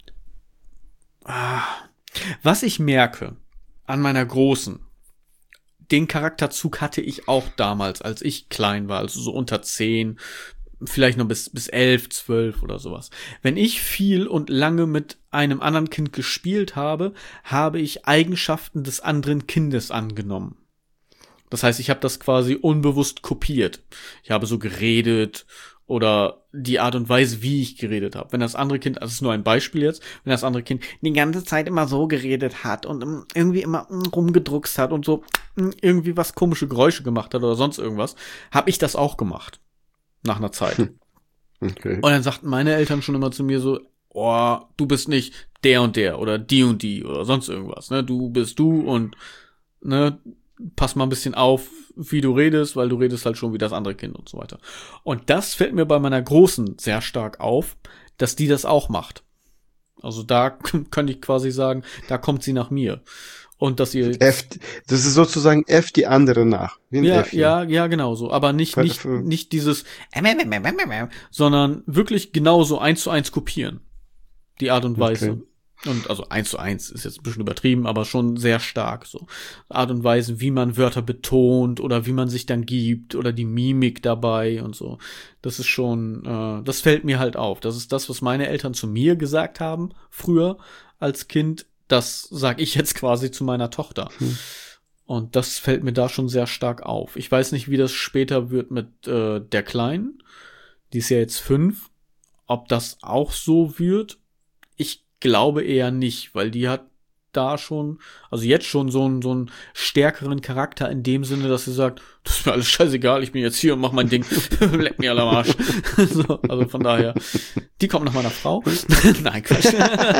Speaker 1: ah, was ich merke an meiner Großen, den Charakterzug hatte ich auch damals, als ich klein war, also so unter zehn, vielleicht noch bis, bis elf, zwölf oder sowas. Wenn ich viel und lange mit einem anderen Kind gespielt habe, habe ich Eigenschaften des anderen Kindes angenommen. Das heißt, ich habe das quasi unbewusst kopiert. Ich habe so geredet oder die Art und Weise, wie ich geredet habe. Wenn das andere Kind, das ist nur ein Beispiel jetzt, wenn das andere Kind die ganze Zeit immer so geredet hat und irgendwie immer rumgedruckst hat und so irgendwie was komische Geräusche gemacht hat oder sonst irgendwas, habe ich das auch gemacht. Nach einer Zeit.
Speaker 2: Okay.
Speaker 1: Und dann sagten meine Eltern schon immer zu mir so, oh, du bist nicht der und der oder die und die oder sonst irgendwas, ne? Du bist du und, ne, pass mal ein bisschen auf, wie du redest, weil du redest halt schon wie das andere Kind und so weiter. Und das fällt mir bei meiner Großen sehr stark auf, dass die das auch macht. Also da könnte ich quasi sagen, da kommt sie nach mir. Und dass ihr
Speaker 2: F, das ist sozusagen F die andere nach. Wie ein
Speaker 1: ja,
Speaker 2: Äffchen.
Speaker 1: ja, ja, genau so. Aber nicht,
Speaker 2: Für-
Speaker 1: nicht,
Speaker 2: für-
Speaker 1: nicht dieses, sondern wirklich genauso eins zu eins kopieren. Die Art und Weise.
Speaker 2: Okay.
Speaker 1: Und also eins zu eins ist jetzt ein bisschen übertrieben, aber schon sehr stark so. Art und Weise, wie man Wörter betont oder wie man sich dann gibt oder die Mimik dabei und so. Das ist schon, äh, das fällt mir halt auf. Das ist das, was meine Eltern zu mir gesagt haben früher als Kind. Das sag ich jetzt quasi zu meiner Tochter.
Speaker 2: Hm.
Speaker 1: Und das fällt mir da schon sehr stark auf. Ich weiß nicht, wie das später wird mit äh, der Kleinen. Die ist ja jetzt fünf. Ob das auch so wird? Ich glaube eher nicht, weil die hat da schon, also jetzt schon so einen, so einen stärkeren Charakter in dem Sinne, dass sie sagt, das ist mir alles scheißegal, ich bin jetzt hier und mach mein Ding, leck mir alle am Arsch. So, also von daher, die kommt nach meiner Frau. Nein, Quatsch.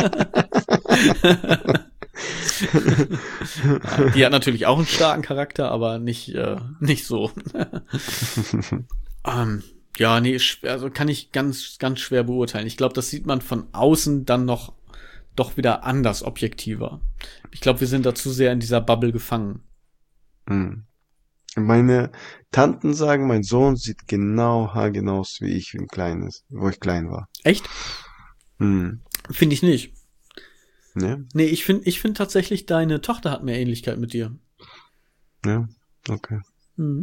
Speaker 1: Die hat natürlich auch einen starken Charakter, aber nicht, äh, nicht so. ähm, ja, nee, also kann ich ganz, ganz schwer beurteilen. Ich glaube, das sieht man von außen dann noch doch wieder anders, objektiver. Ich glaube, wir sind da zu sehr in dieser Bubble gefangen.
Speaker 2: Hm. Meine Tanten sagen, mein Sohn sieht genau haargenau aus wie ich, wie ein kleines, wo ich klein war.
Speaker 1: Echt?
Speaker 2: Hm.
Speaker 1: Finde ich nicht.
Speaker 2: Ne?
Speaker 1: Nee, ich finde ich finde tatsächlich, deine Tochter hat mehr Ähnlichkeit mit dir.
Speaker 2: Ja, okay.
Speaker 1: Mhm.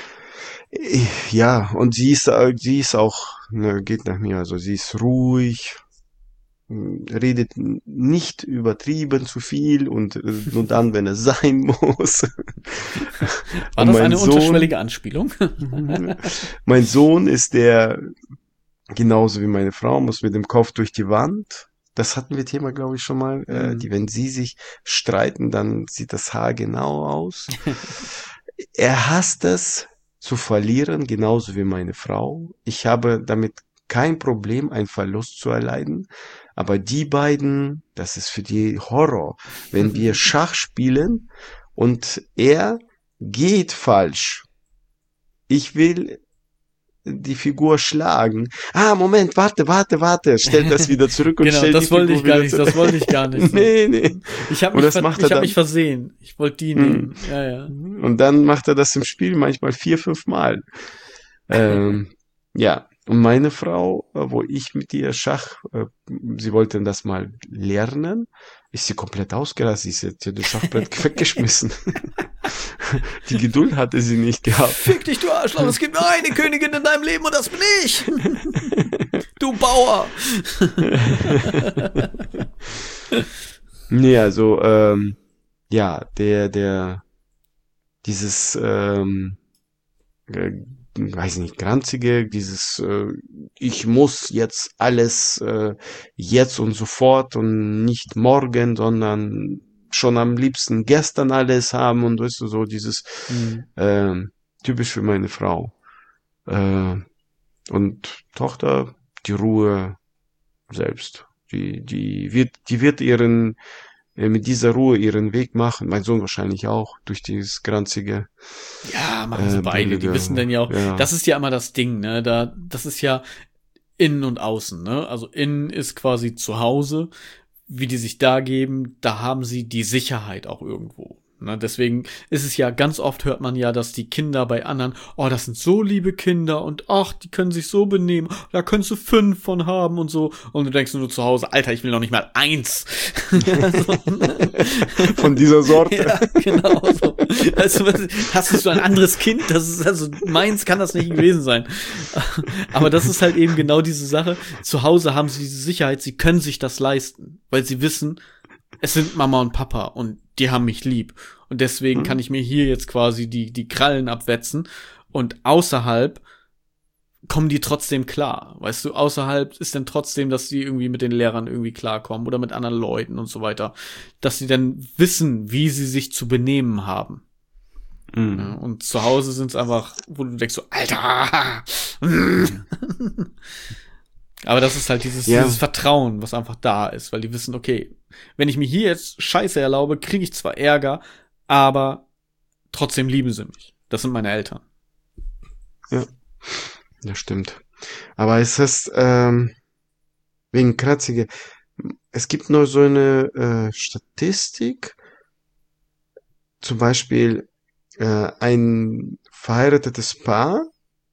Speaker 2: Ja, und sie ist, äh, sie ist auch, ne, geht nach mir, also sie ist ruhig, redet nicht übertrieben zu viel und äh, nur dann, wenn es sein muss.
Speaker 1: War das eine Sohn, unterschwellige Anspielung?
Speaker 2: Mein Sohn ist der, genauso wie meine Frau, muss mit dem Kopf durch die Wand. Das hatten wir Thema, glaube ich, schon mal. Mhm. Äh, die, wenn sie sich streiten, dann sieht das Haar genau aus. Er hasst es zu verlieren, genauso wie meine Frau. Ich habe damit kein Problem, einen Verlust zu erleiden. Aber die beiden, das ist für die Horror. Wenn wir Schach spielen und er geht falsch. Ich will die Figur schlagen. Ah, Moment, warte, warte, warte. Stellt das wieder zurück und
Speaker 1: genau,
Speaker 2: stellt
Speaker 1: das
Speaker 2: die
Speaker 1: wollte
Speaker 2: Figur
Speaker 1: ich gar
Speaker 2: wieder
Speaker 1: nicht,
Speaker 2: zurück.
Speaker 1: das wollte ich gar nicht. So.
Speaker 2: Nee, nee.
Speaker 1: Ich habe mich, ver ich hab mich versehen. Ich wollte die nehmen.
Speaker 2: Hm.
Speaker 1: Ja, ja.
Speaker 2: Und dann macht er das im Spiel manchmal vier, fünf Mal. ähm, ja. Und meine Frau, wo ich mit ihr Schach, äh, sie wollte das mal lernen, ist sie komplett ausgerastet. Sie ist jetzt das Schachbrett weggeschmissen. Die Geduld hatte sie nicht gehabt.
Speaker 1: Fick dich, du Arschloch, es gibt nur eine Königin in deinem Leben und das bin ich. Du Bauer.
Speaker 2: Nee, also, ähm, ja, der, der, dieses, ähm, äh, weiß nicht, granzige, dieses, äh, ich muss jetzt alles äh, jetzt und sofort und nicht morgen, sondern schon am liebsten gestern alles haben und weißt du, so dieses mhm. äh, typisch für meine Frau. Äh, und Tochter, die Ruhe selbst. Die, die wird, die wird ihren mit dieser Ruhe ihren Weg machen. Mein Sohn wahrscheinlich auch, durch dieses granzige.
Speaker 1: Ja, machen sie äh, beide. Billige, die wissen denn ja auch, ja. Das ist ja immer das Ding, ne? Da, das ist ja innen und außen, ne? Also innen ist quasi zu Hause, wie die sich da geben, da haben sie die Sicherheit auch irgendwo. Ne? Deswegen ist es ja, ganz oft hört man ja, dass die Kinder bei anderen, oh, das sind so liebe Kinder und ach, die können sich so benehmen, da könntest du fünf von haben und so. Und du denkst nur zu Hause, Alter, ich will noch nicht mal eins.
Speaker 2: Von dieser Sorte.
Speaker 1: Ja, genau so. Also, hast du so ein anderes Kind? Das ist, also, meins kann das nicht gewesen sein. Aber das ist halt eben genau diese Sache. Zu Hause haben sie diese Sicherheit, sie können sich das leisten, weil sie wissen, es sind Mama und Papa und die haben mich lieb. Und deswegen mhm. kann ich mir hier jetzt quasi die, die Krallen abwetzen. Und außerhalb kommen die trotzdem klar. Weißt du, außerhalb ist dann trotzdem, dass die irgendwie mit den Lehrern irgendwie klarkommen oder mit anderen Leuten und so weiter. Dass sie dann wissen, wie sie sich zu benehmen haben. Mhm. Ja, und zu Hause sind es einfach, wo du denkst so, Alter! Aber das ist halt dieses, ja. dieses Vertrauen, was einfach da ist, weil die wissen, okay, wenn ich mir hier jetzt Scheiße erlaube, kriege ich zwar Ärger, aber trotzdem lieben sie mich. Das sind meine Eltern.
Speaker 2: Ja, das stimmt. Aber es ist, ähm, wegen Kratzige, es gibt nur so eine äh, Statistik, zum Beispiel äh, ein verheiratetes Paar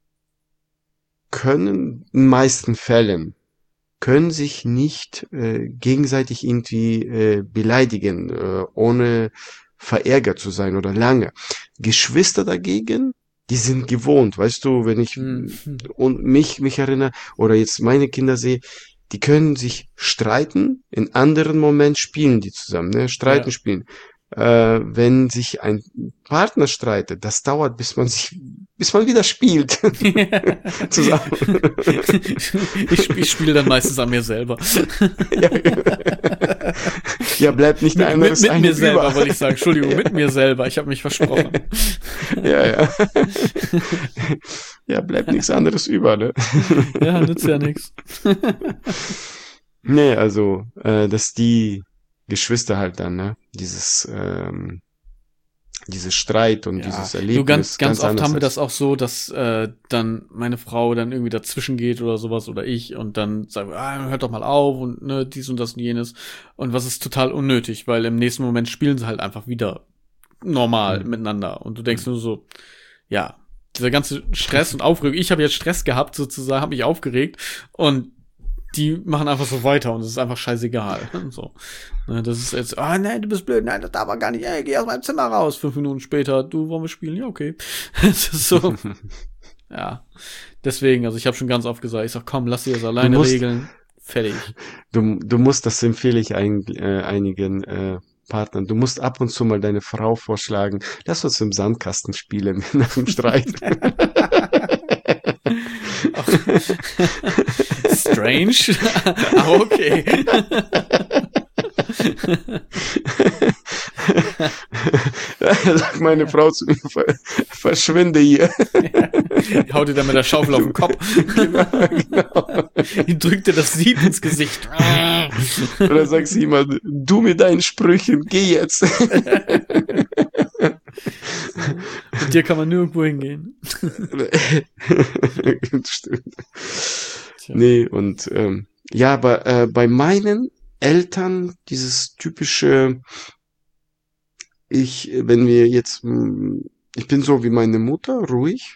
Speaker 2: können in meisten Fällen können sich nicht äh, gegenseitig irgendwie äh, beleidigen, äh, ohne verärgert zu sein oder lange. Geschwister dagegen, die sind gewohnt, weißt du, wenn ich
Speaker 1: Hm.
Speaker 2: und mich mich erinnere oder jetzt meine Kinder sehe, die können sich streiten, in anderen Moment spielen die zusammen, ne? Streiten,
Speaker 1: Ja.
Speaker 2: spielen. Äh, wenn sich ein Partner streitet, das dauert, bis man sich, bis man wieder spielt zusammen.
Speaker 1: ich ich spiele dann meistens an mir selber.
Speaker 2: ja, ja, bleibt nicht
Speaker 1: mit,
Speaker 2: anderes
Speaker 1: mit, mit mir
Speaker 2: über.
Speaker 1: selber, wollte ich sagen. Entschuldigung, mit mir selber. Ich habe mich versprochen.
Speaker 2: ja, ja. ja, bleibt nichts anderes über, ne?
Speaker 1: ja, nützt ja nichts.
Speaker 2: nee, also, äh, dass die Geschwister halt dann, ne? Dieses, ähm, dieses Streit und
Speaker 1: Ja,
Speaker 2: dieses Erlebnis.
Speaker 1: du, ganz, ganz,
Speaker 2: ganz
Speaker 1: oft haben wir
Speaker 2: als-
Speaker 1: das auch so, dass äh, dann meine Frau dann irgendwie dazwischen geht oder sowas oder ich und dann sagen wir, ah, hört doch mal auf und ne, dies und das und jenes. Und was ist total unnötig, weil im nächsten Moment spielen sie halt einfach wieder normal
Speaker 2: Mhm.
Speaker 1: miteinander. Und du denkst nur so, ja, dieser ganze Stress und Aufregung, ich habe jetzt Stress gehabt sozusagen, habe mich aufgeregt und die machen einfach so weiter und es ist einfach scheißegal. So. Ne, das ist jetzt, ah, nein, du bist blöd, nein, das darf man gar nicht, ey, geh aus meinem Zimmer raus. Fünf Minuten später, du, wollen wir spielen? Ja, okay. Das ist so, ja. Deswegen, also ich habe schon ganz oft gesagt, ich sag, komm, lass dir das alleine
Speaker 2: musst-
Speaker 1: regeln. Fertig.
Speaker 2: Du, du musst, das empfehle ich ein, äh, einigen äh, Partnern, du musst ab und zu mal deine Frau vorschlagen, lass uns im Sandkasten spielen nach dem Streit.
Speaker 1: Strange, aber okay.
Speaker 2: Sagt meine Frau zu mir, ver verschwinde hier.
Speaker 1: Haut dir dann mit der Schaufel auf den Kopf.
Speaker 2: genau, genau.
Speaker 1: Die drückt dir das Sieb ins Gesicht.
Speaker 2: Oder sagt sie immer, du mit deinen Sprüchen, geh jetzt.
Speaker 1: Mit dir kann man nirgendwo hingehen.
Speaker 2: Stimmt.
Speaker 1: Tja.
Speaker 2: Nee, und ähm, ja, aber äh, bei meinen Eltern dieses typische, ich, wenn wir jetzt, mh, ich bin so wie meine Mutter, ruhig.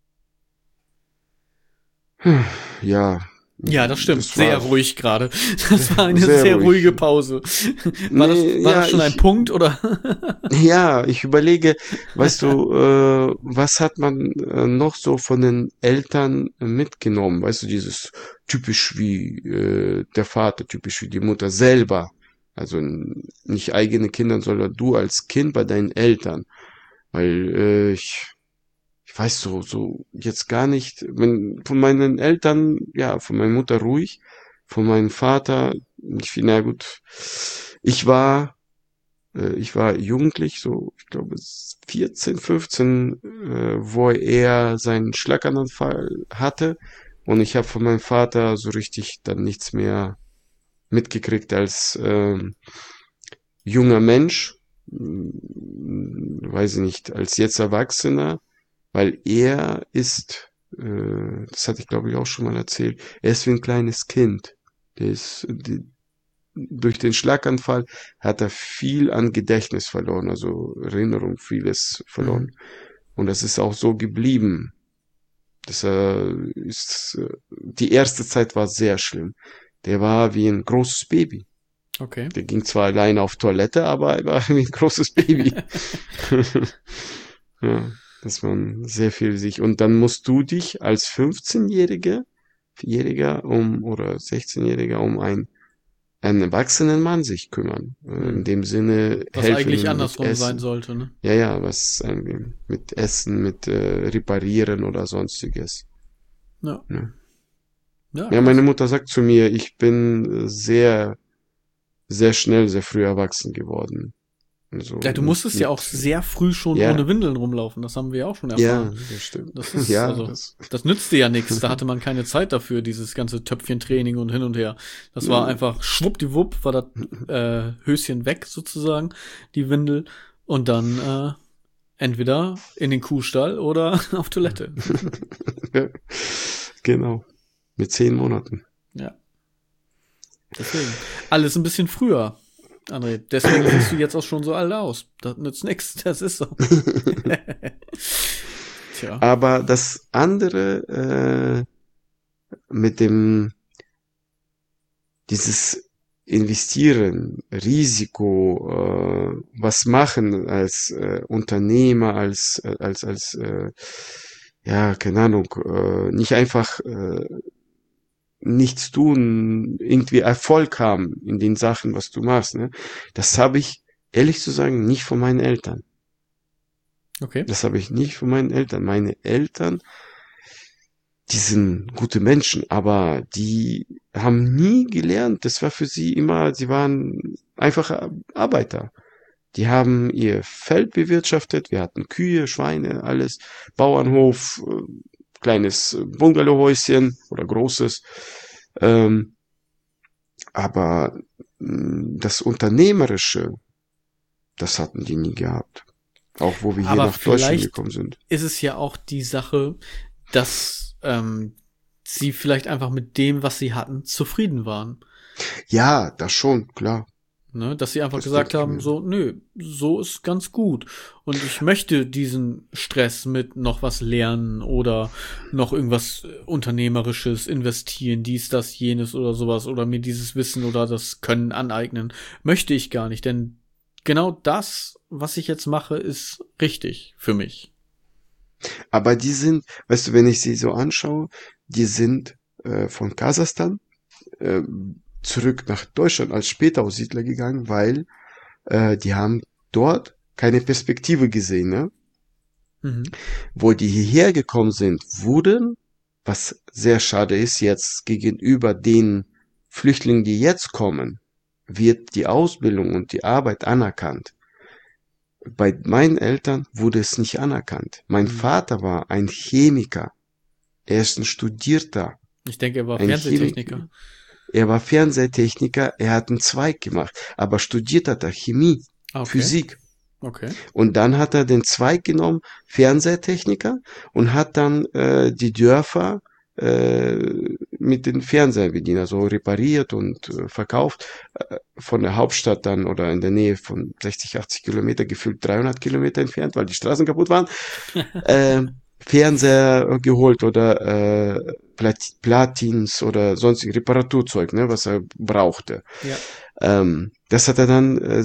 Speaker 2: Hm, Ja.
Speaker 1: Ja, das stimmt.
Speaker 2: war-
Speaker 1: Sehr ruhig gerade. Das war eine
Speaker 2: Sehr
Speaker 1: sehr,
Speaker 2: ruhig.
Speaker 1: ruhige Pause. War das,
Speaker 2: Nee,
Speaker 1: war
Speaker 2: ja,
Speaker 1: das schon ein
Speaker 2: ich-
Speaker 1: Punkt oder?
Speaker 2: Ja, ich überlege, weißt du, äh, was hat man äh, noch so von den Eltern äh, mitgenommen? Weißt du, dieses typisch wie äh, der Vater, typisch wie die Mutter selber. Also n- nicht eigene Kinder, sondern du als Kind bei deinen Eltern. Weil äh, ich, ich weiß so, so jetzt gar nicht, wenn, von meinen Eltern, ja, von meiner Mutter ruhig, von meinem Vater, ich finde, na gut, ich war äh, ich war jugendlich, so, ich glaube, vierzehn, fünfzehn, äh, wo er seinen Schlaganfall hatte. Und ich habe von meinem Vater so richtig dann nichts mehr mitgekriegt als ähm, junger Mensch, mm, weiß ich nicht, als jetzt Erwachsener, weil er ist, äh, das hatte ich glaube ich auch schon mal erzählt, er ist wie ein kleines Kind. Der ist, die, durch den Schlaganfall hat er viel an Gedächtnis verloren, also Erinnerung, vieles verloren. Und das ist auch so geblieben. Das äh, ist, äh, die erste Zeit war sehr schlimm. Der war wie ein großes Baby.
Speaker 1: Okay.
Speaker 2: Der ging zwar alleine auf Toilette, aber er war wie ein großes Baby. ja, dass man sehr viel sich, und dann musst du dich als fünfzehnjähriger, Jähriger um, oder sechzehnjähriger um ein einen erwachsenen Mann sich kümmern. Äh, In dem Sinne
Speaker 1: Was
Speaker 2: helfen
Speaker 1: eigentlich
Speaker 2: ihm
Speaker 1: andersrum
Speaker 2: mit
Speaker 1: sein
Speaker 2: Essen.
Speaker 1: sollte, ne?
Speaker 2: Ja, ja, was irgendwie mit Essen, mit äh, Reparieren oder sonstiges.
Speaker 1: Ja.
Speaker 2: Ja.
Speaker 1: Ja,
Speaker 2: Ja, meine Mutter sagt zu mir, ich bin äh, sehr, sehr schnell, sehr früh erwachsen geworden. Also
Speaker 1: ja, du musstest
Speaker 2: mit,
Speaker 1: ja auch sehr früh schon
Speaker 2: Ja.
Speaker 1: ohne Windeln rumlaufen. Das haben wir ja auch schon
Speaker 2: Ja,
Speaker 1: erfahren.
Speaker 2: das stimmt.
Speaker 1: Das ist,
Speaker 2: ja,
Speaker 1: also,
Speaker 2: das,
Speaker 1: das nützte ja nichts. Da hatte man keine Zeit dafür, dieses ganze Töpfchentraining und hin und her. Das war
Speaker 2: Mhm.
Speaker 1: einfach schwuppdiwupp, war das äh, Höschen weg sozusagen, die Windel. Und dann äh, entweder in den Kuhstall oder auf Toilette.
Speaker 2: ja, genau. Mit zehn Monaten.
Speaker 1: Ja. Deswegen. Alles ein bisschen früher. André, deswegen siehst du jetzt auch schon so alt aus. Das nützt nichts, das ist so. Tja.
Speaker 2: Aber das andere äh, mit dem, dieses Investieren, Risiko, äh, was machen als äh, Unternehmer, als, äh, als, als, äh, ja, keine Ahnung, äh, nicht einfach äh, nichts tun, irgendwie Erfolg haben in den Sachen, was du machst, ne? Das habe ich, ehrlich zu sagen, nicht von meinen Eltern.
Speaker 1: Okay.
Speaker 2: Das habe ich nicht von meinen Eltern. Meine Eltern, die sind gute Menschen, aber die haben nie gelernt. Das war für sie immer, sie waren einfach Arbeiter. Die haben ihr Feld bewirtschaftet. Wir hatten Kühe, Schweine, alles. Bauernhof, äh, kleines Bungalowhäuschen oder großes. Ähm, aber mh, das Unternehmerische, das hatten die nie gehabt. Auch wo wir hier
Speaker 1: Aber
Speaker 2: nach Deutschland
Speaker 1: vielleicht
Speaker 2: gekommen sind.
Speaker 1: ist es ja auch die Sache, dass ähm, sie vielleicht einfach mit dem, was sie hatten, zufrieden waren.
Speaker 2: Ja, das schon, klar.
Speaker 1: Ne? Dass sie einfach
Speaker 2: Das
Speaker 1: gesagt
Speaker 2: denke ich
Speaker 1: haben,
Speaker 2: mir.
Speaker 1: so, nö, so ist ganz gut. Und ich möchte diesen Stress mit noch was lernen oder noch irgendwas äh, Unternehmerisches investieren, dies, das, jenes oder sowas oder mir dieses Wissen oder das Können aneignen. Möchte ich gar nicht, denn genau das, was ich jetzt mache, ist richtig für mich.
Speaker 2: Aber die sind, weißt du, wenn ich sie so anschaue, die sind äh, von Kasachstan äh, zurück nach Deutschland als Spätaussiedler gegangen, weil äh, die haben dort keine Perspektive gesehen, ne?
Speaker 1: Mhm.
Speaker 2: Wo die hierher gekommen sind, wurden, was sehr schade ist jetzt gegenüber den Flüchtlingen, die jetzt kommen, wird die Ausbildung und die Arbeit anerkannt. Bei meinen Eltern wurde es nicht anerkannt. Mein
Speaker 1: Mhm.
Speaker 2: Vater war ein Chemiker. Er ist ein Studierter.
Speaker 1: Ich denke, er war
Speaker 2: Ein
Speaker 1: Fernsehtechniker.
Speaker 2: Chemiker. Er war Fernsehtechniker. Er hat einen Zweig gemacht. Aber studiert hat er Chemie,
Speaker 1: Ah, okay.
Speaker 2: Physik.
Speaker 1: Okay.
Speaker 2: Und dann hat er den Zweig genommen, Fernsehtechniker, und hat dann äh, die Dörfer äh, mit den Fernsehern bedient, also repariert und äh, verkauft. Äh, von der Hauptstadt dann oder in der Nähe von sechzig, achtzig Kilometer, gefühlt dreihundert Kilometer entfernt, weil die Straßen kaputt waren. äh, Fernseher geholt oder äh, Plat Platins oder sonstige Reparaturzeug, ne, was er brauchte.
Speaker 1: Ja.
Speaker 2: Ähm, das hat er dann äh,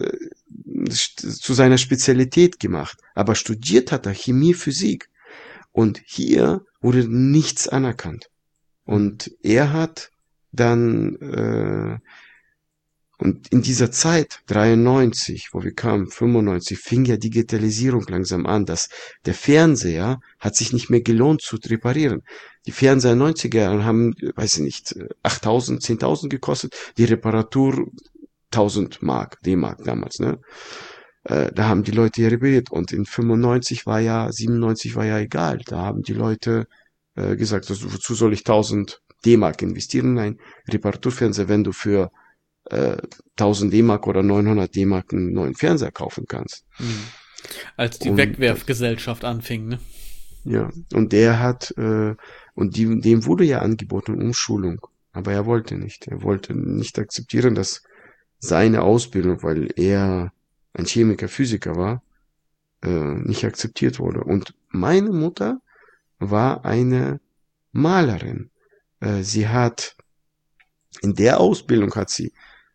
Speaker 2: zu seiner Spezialität gemacht. Aber studiert hat er Chemie, Physik. Und hier wurde nichts anerkannt. Und er hat dann, äh, und in dieser Zeit, dreiundneunzig, wo wir kamen, fünfundneunzig, fing ja Digitalisierung langsam an, dass der Fernseher hat sich nicht mehr gelohnt zu reparieren. Die Fernseher in den neunziger Jahren haben, weiß ich nicht, achttausend, zehntausend gekostet, die Reparatur tausend Mark, D-Mark damals, ne? Äh, da haben die Leute ja repariert. Und in fünfundneunzig war ja, siebenundneunzig war ja egal. Da haben die Leute äh, gesagt, also, wozu soll ich tausend D-Mark investieren in ein Reparaturfernseher, wenn du für äh, tausend D-Mark oder neunhundert D-Mark einen neuen Fernseher kaufen kannst.
Speaker 1: Mhm. Als die
Speaker 2: Und
Speaker 1: Wegwerfgesellschaft anfing, ne?
Speaker 2: Ja, und der hat, äh, und die, dem wurde ja angeboten Umschulung, aber er wollte nicht. Er wollte nicht akzeptieren, dass seine Ausbildung, weil er ein Chemiker, Physiker war, äh, nicht akzeptiert wurde. Und meine Mutter war eine Malerin. Äh, sie hat, in der Ausbildung hat sie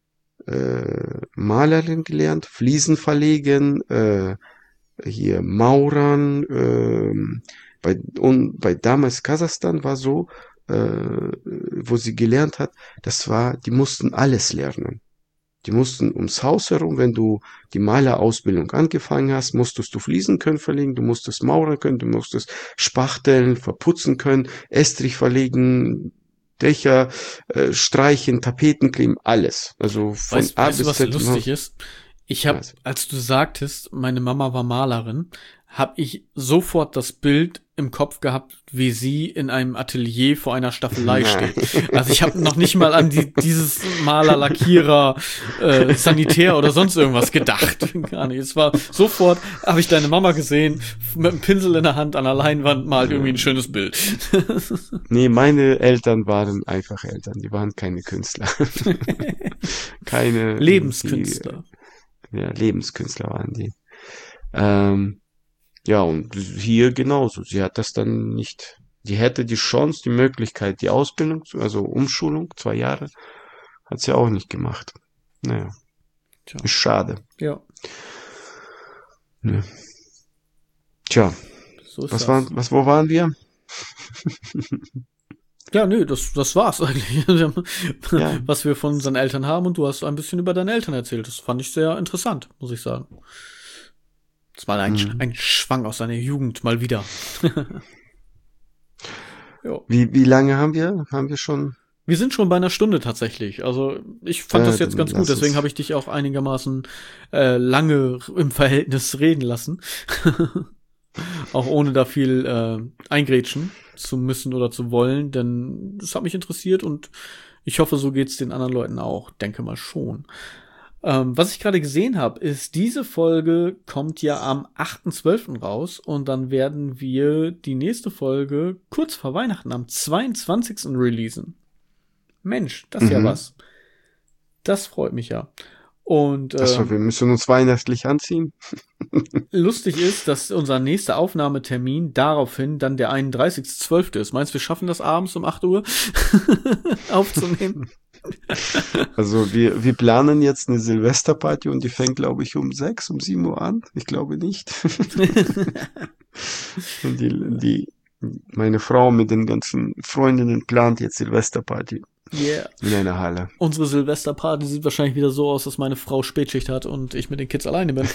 Speaker 2: äh, Malerin gelernt, Fliesen verlegen, äh, hier Maurern, äh, bei, und bei damals Kasachstan war so, äh, wo sie gelernt hat, das war, die mussten alles lernen. Die mussten ums Haus herum, wenn du die Malerausbildung angefangen hast, musstest du Fliesen können verlegen, du musstest Mauern können, du musstest Spachteln verputzen können, Estrich verlegen, Dächer, äh, streichen, Tapeten kleben, alles. Also von
Speaker 1: Weißt,
Speaker 2: A
Speaker 1: weißt du,
Speaker 2: bis
Speaker 1: was
Speaker 2: Z.
Speaker 1: lustig ist? Ich habe,
Speaker 2: Was?
Speaker 1: als du sagtest, meine Mama war Malerin, habe ich sofort das Bild im Kopf gehabt, wie sie in einem Atelier vor einer Staffelei steht. Also ich habe noch nicht mal an die, dieses Maler, Lackierer, äh, Sanitär oder sonst irgendwas gedacht. Gar nicht. Es war sofort, habe ich deine Mama gesehen, mit einem Pinsel in der Hand an der Leinwand malt irgendwie ein schönes Bild.
Speaker 2: Nee, meine Eltern waren einfach Eltern. Die waren keine Künstler. keine
Speaker 1: Lebenskünstler.
Speaker 2: Die, ja, Lebenskünstler waren die. Ähm, Ja, und hier genauso. Sie hat das dann nicht, die hätte die Chance, die Möglichkeit, die Ausbildung, zu- also Umschulung, zwei Jahre, hat sie auch nicht gemacht. Naja,
Speaker 1: Tja.
Speaker 2: ist schade.
Speaker 1: Ja,
Speaker 2: Ne. Tja,
Speaker 1: so ist
Speaker 2: was
Speaker 1: das.
Speaker 2: waren, was, wo waren wir?
Speaker 1: Ja, nö, das, das war's eigentlich.
Speaker 2: Ja.
Speaker 1: Was wir von unseren Eltern haben, und du hast ein bisschen über deine Eltern erzählt. Das fand ich sehr interessant, muss ich sagen. Das war ein,
Speaker 2: Mhm.
Speaker 1: ein Schwang aus deiner Jugend, mal wieder. Jo.
Speaker 2: Wie, wie lange haben wir? Haben wir schon?
Speaker 1: Wir sind schon bei einer Stunde tatsächlich. Also ich fand
Speaker 2: Ja,
Speaker 1: das jetzt
Speaker 2: dann
Speaker 1: ganz
Speaker 2: lass
Speaker 1: gut, deswegen
Speaker 2: uns.
Speaker 1: habe ich dich auch einigermaßen äh, lange im Verhältnis reden lassen. Auch ohne da viel äh, eingrätschen zu müssen oder zu wollen, denn das hat mich interessiert und ich hoffe, so geht's den anderen Leuten auch. Denke mal schon. Ähm, was ich gerade gesehen habe, ist, diese Folge kommt ja am achten zwölften raus und dann werden wir die nächste Folge kurz vor Weihnachten am zweiundzwanzigsten releasen. Mensch, das ist ja
Speaker 2: Mhm.
Speaker 1: was. Das freut mich ja. Und
Speaker 2: Achso,
Speaker 1: ähm,
Speaker 2: wir müssen uns weihnachtlich anziehen.
Speaker 1: lustig ist, dass unser nächster Aufnahmetermin daraufhin dann der einunddreißigste zwölfte ist. Meinst du, wir schaffen das abends um acht Uhr aufzunehmen?
Speaker 2: Also wir, wir planen jetzt eine Silvesterparty und die fängt, glaube ich, um sechs, um sieben Uhr an. Ich glaube nicht. Und die, die, meine Frau mit den ganzen Freundinnen plant jetzt Silvesterparty
Speaker 1: Yeah.
Speaker 2: in einer Halle.
Speaker 1: Unsere Silvesterparty sieht wahrscheinlich wieder so aus, dass meine Frau Spätschicht hat und ich mit den Kids alleine bin.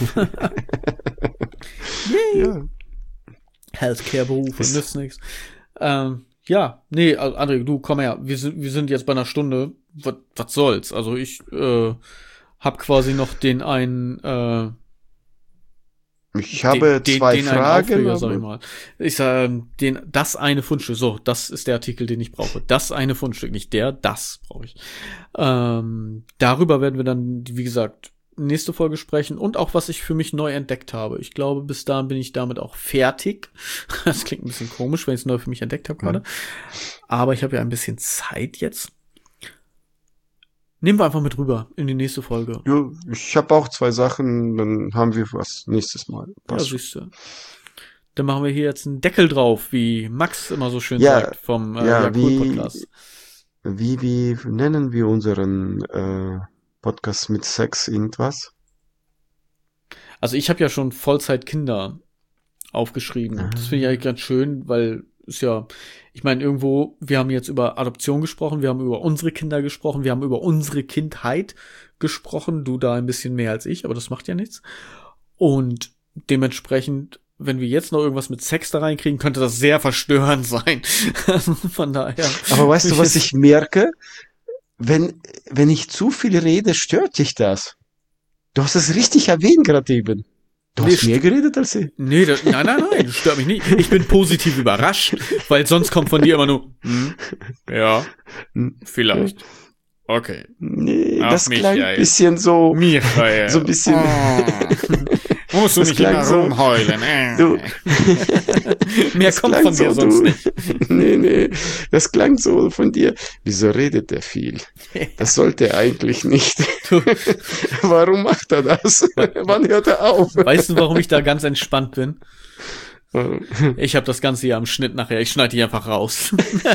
Speaker 1: Yay.
Speaker 2: Ja.
Speaker 1: Healthcare-Berufe,
Speaker 2: Ist-
Speaker 1: nützt nichts. Ähm, ja, nee, also André, du, komm her. Wir sind, wir sind jetzt bei einer Stunde. Was, was soll's? Also ich äh, hab quasi noch den einen äh,
Speaker 2: Ich habe
Speaker 1: den,
Speaker 2: zwei
Speaker 1: den, den einen
Speaker 2: Fragen.
Speaker 1: Aufreger, sag ich
Speaker 2: aber-
Speaker 1: mal. Ich sag, ähm, den, das eine Fundstück. So, das ist der Artikel, den ich brauche. Das eine Fundstück, nicht der, das brauche ich. Ähm, darüber werden wir dann, wie gesagt, nächste Folge sprechen und auch, was ich für mich neu entdeckt habe. Ich glaube, bis dahin bin ich damit auch fertig. Das klingt ein bisschen komisch, wenn ich es neu für mich entdeckt habe gerade. Aber ich habe ja ein bisschen Zeit jetzt. Nehmen wir einfach mit rüber in die nächste Folge.
Speaker 2: Ja, ich habe auch zwei Sachen, dann haben wir was nächstes Mal.
Speaker 1: Ja,
Speaker 2: Passt schon.
Speaker 1: siehst du. Dann machen wir hier jetzt einen Deckel drauf, wie Max immer so schön
Speaker 2: Ja,
Speaker 1: sagt vom äh,
Speaker 2: ja,
Speaker 1: ja,
Speaker 2: wie-
Speaker 1: cool Podcast.
Speaker 2: Wie, wie nennen wir unseren äh, Podcast mit Sex irgendwas?
Speaker 1: Also ich habe ja schon Vollzeit Kinder aufgeschrieben.
Speaker 2: Ah.
Speaker 1: Das finde ich eigentlich ganz schön, weil ist ja, ich meine irgendwo, wir haben jetzt über Adoption gesprochen, wir haben über unsere Kinder gesprochen, wir haben über unsere Kindheit gesprochen, du da ein bisschen mehr als ich, aber das macht ja nichts. Und dementsprechend, wenn wir jetzt noch irgendwas mit Sex da reinkriegen, könnte das sehr verstörend sein. Also von daher.
Speaker 2: Aber weißt du, was ich merke? Wenn, wenn ich zu viel rede, stört dich das. Du hast es richtig erwähnt gerade eben. Du
Speaker 1: Nee,
Speaker 2: hast mehr geredet als ich.
Speaker 1: Nee, das, nein, nein, nein, das stört mich nicht. Ich bin positiv überrascht, weil sonst kommt von dir immer nur, hm, ja,
Speaker 2: Hm.
Speaker 1: vielleicht. Okay.
Speaker 2: Nee,
Speaker 1: Ach,
Speaker 2: das klang
Speaker 1: Michael.
Speaker 2: ein bisschen so,
Speaker 1: Michael.
Speaker 2: so ein bisschen,
Speaker 1: Oh, musst du
Speaker 2: das
Speaker 1: nicht
Speaker 2: klang
Speaker 1: immer
Speaker 2: so-
Speaker 1: rumheulen. Äh.
Speaker 2: du,
Speaker 1: Mehr
Speaker 2: das
Speaker 1: kommt
Speaker 2: klang
Speaker 1: von dir
Speaker 2: so,
Speaker 1: sonst
Speaker 2: du-
Speaker 1: nicht.
Speaker 2: nee, nee, das klang so von dir. Wieso redet er viel? Das sollte er eigentlich nicht.
Speaker 1: Du,
Speaker 2: Warum macht er das? Wann hört er auf?
Speaker 1: weißt du, warum ich da ganz entspannt bin?
Speaker 2: Warum?
Speaker 1: Ich habe das Ganze hier am Schnitt nachher. Ich schneide die einfach raus.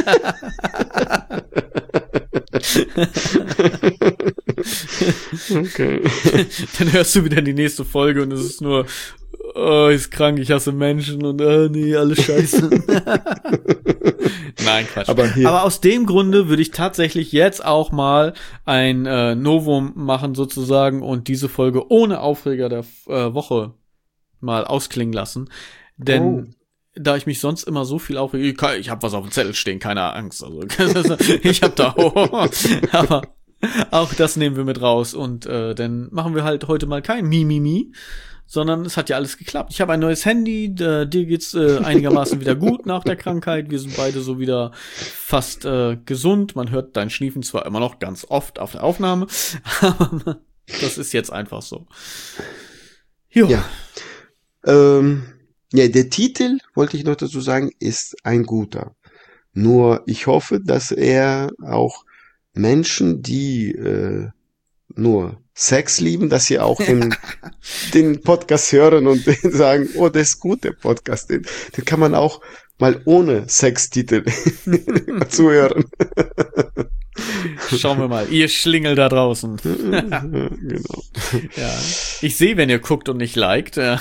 Speaker 2: Okay.
Speaker 1: Dann hörst du wieder die nächste Folge und es ist nur, oh, ist krank, ich hasse Menschen und oh, nee, alles scheiße. Nein, Quatsch.
Speaker 2: Aber hier-
Speaker 1: Aber aus dem Grunde würde ich tatsächlich jetzt auch mal ein äh, Novum machen sozusagen und diese Folge ohne Aufreger der äh, Woche mal ausklingen lassen. Denn
Speaker 2: Oh.
Speaker 1: da ich mich sonst immer so viel aufrege, ich, kann- ich habe was auf dem Zettel stehen, keine Angst. Also ich habe da, aber auch das nehmen wir mit raus und äh, dann machen wir halt heute mal kein Mimimi, sondern es hat ja alles geklappt. Ich habe ein neues Handy, äh, dir geht's äh, einigermaßen wieder gut nach der Krankheit. Wir sind beide so wieder fast äh, gesund. Man hört dein Schniefen zwar immer noch ganz oft auf der Aufnahme, aber das ist jetzt einfach so. Jo.
Speaker 2: Ja. Ähm, ja, der Titel, wollte ich noch dazu sagen, ist ein guter. Nur ich hoffe, dass er auch Menschen, die äh, nur Sex lieben, dass sie auch den, den Podcast hören und sagen, oh, das ist gut, der Podcast. Den, den kann man auch mal ohne Sextitel zuhören.
Speaker 1: Schauen wir mal, ihr Schlingel da draußen.
Speaker 2: Genau.
Speaker 1: Ja, ich sehe, wenn ihr guckt und nicht liked. Ja.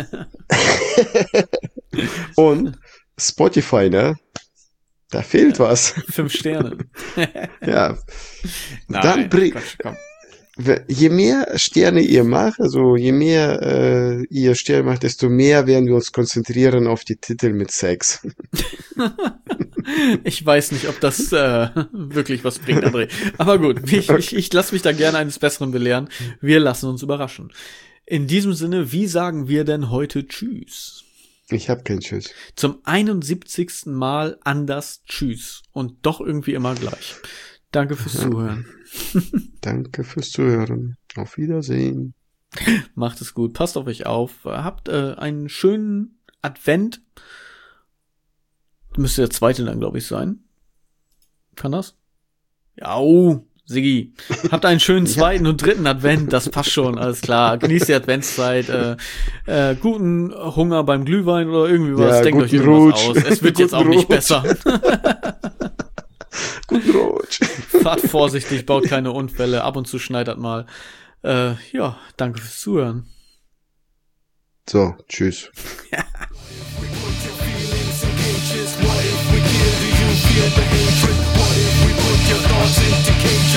Speaker 2: Und Spotify, ne? Da fehlt
Speaker 1: ja,
Speaker 2: was.
Speaker 1: Fünf Sterne.
Speaker 2: Ja.
Speaker 1: Nein,
Speaker 2: Dann bring,
Speaker 1: Quatsch, komm.
Speaker 2: je mehr Sterne ihr macht, also je mehr äh, ihr Sterne macht, desto mehr werden wir uns konzentrieren auf die Titel mit Sex.
Speaker 1: Ich weiß nicht, ob das äh, wirklich was bringt, André. Aber gut, ich, ich, ich lasse mich da gerne eines Besseren belehren. Wir lassen uns überraschen. In diesem Sinne, wie sagen wir denn heute Tschüss?
Speaker 2: Ich habe kein Tschüss.
Speaker 1: Zum einundsiebzigsten Mal anders Tschüss. Und doch irgendwie immer gleich. Danke fürs ja. Zuhören.
Speaker 2: Danke fürs Zuhören. Auf Wiedersehen.
Speaker 1: Macht es gut. Passt auf euch auf. Habt äh, einen schönen Advent. Müsste der zweite dann, glaube ich, sein. Kann das? Ja, oh, Siggi. Habt einen schönen zweiten ja. und dritten Advent. Das passt schon, alles klar. Genießt die Adventszeit. Äh, äh, guten Hunger beim Glühwein oder irgendwie was.
Speaker 2: Ja,
Speaker 1: denkt euch irgendwas Rutsch. Aus. Es wird jetzt auch Rutsch. Nicht besser.
Speaker 2: Guten Rutsch.
Speaker 1: Fahrt vorsichtig, baut keine Unfälle. Ab und zu schneidert mal. Äh, ja, danke fürs Zuhören.
Speaker 2: So, tschüss.
Speaker 3: The hatred. What if we put your thoughts into cages?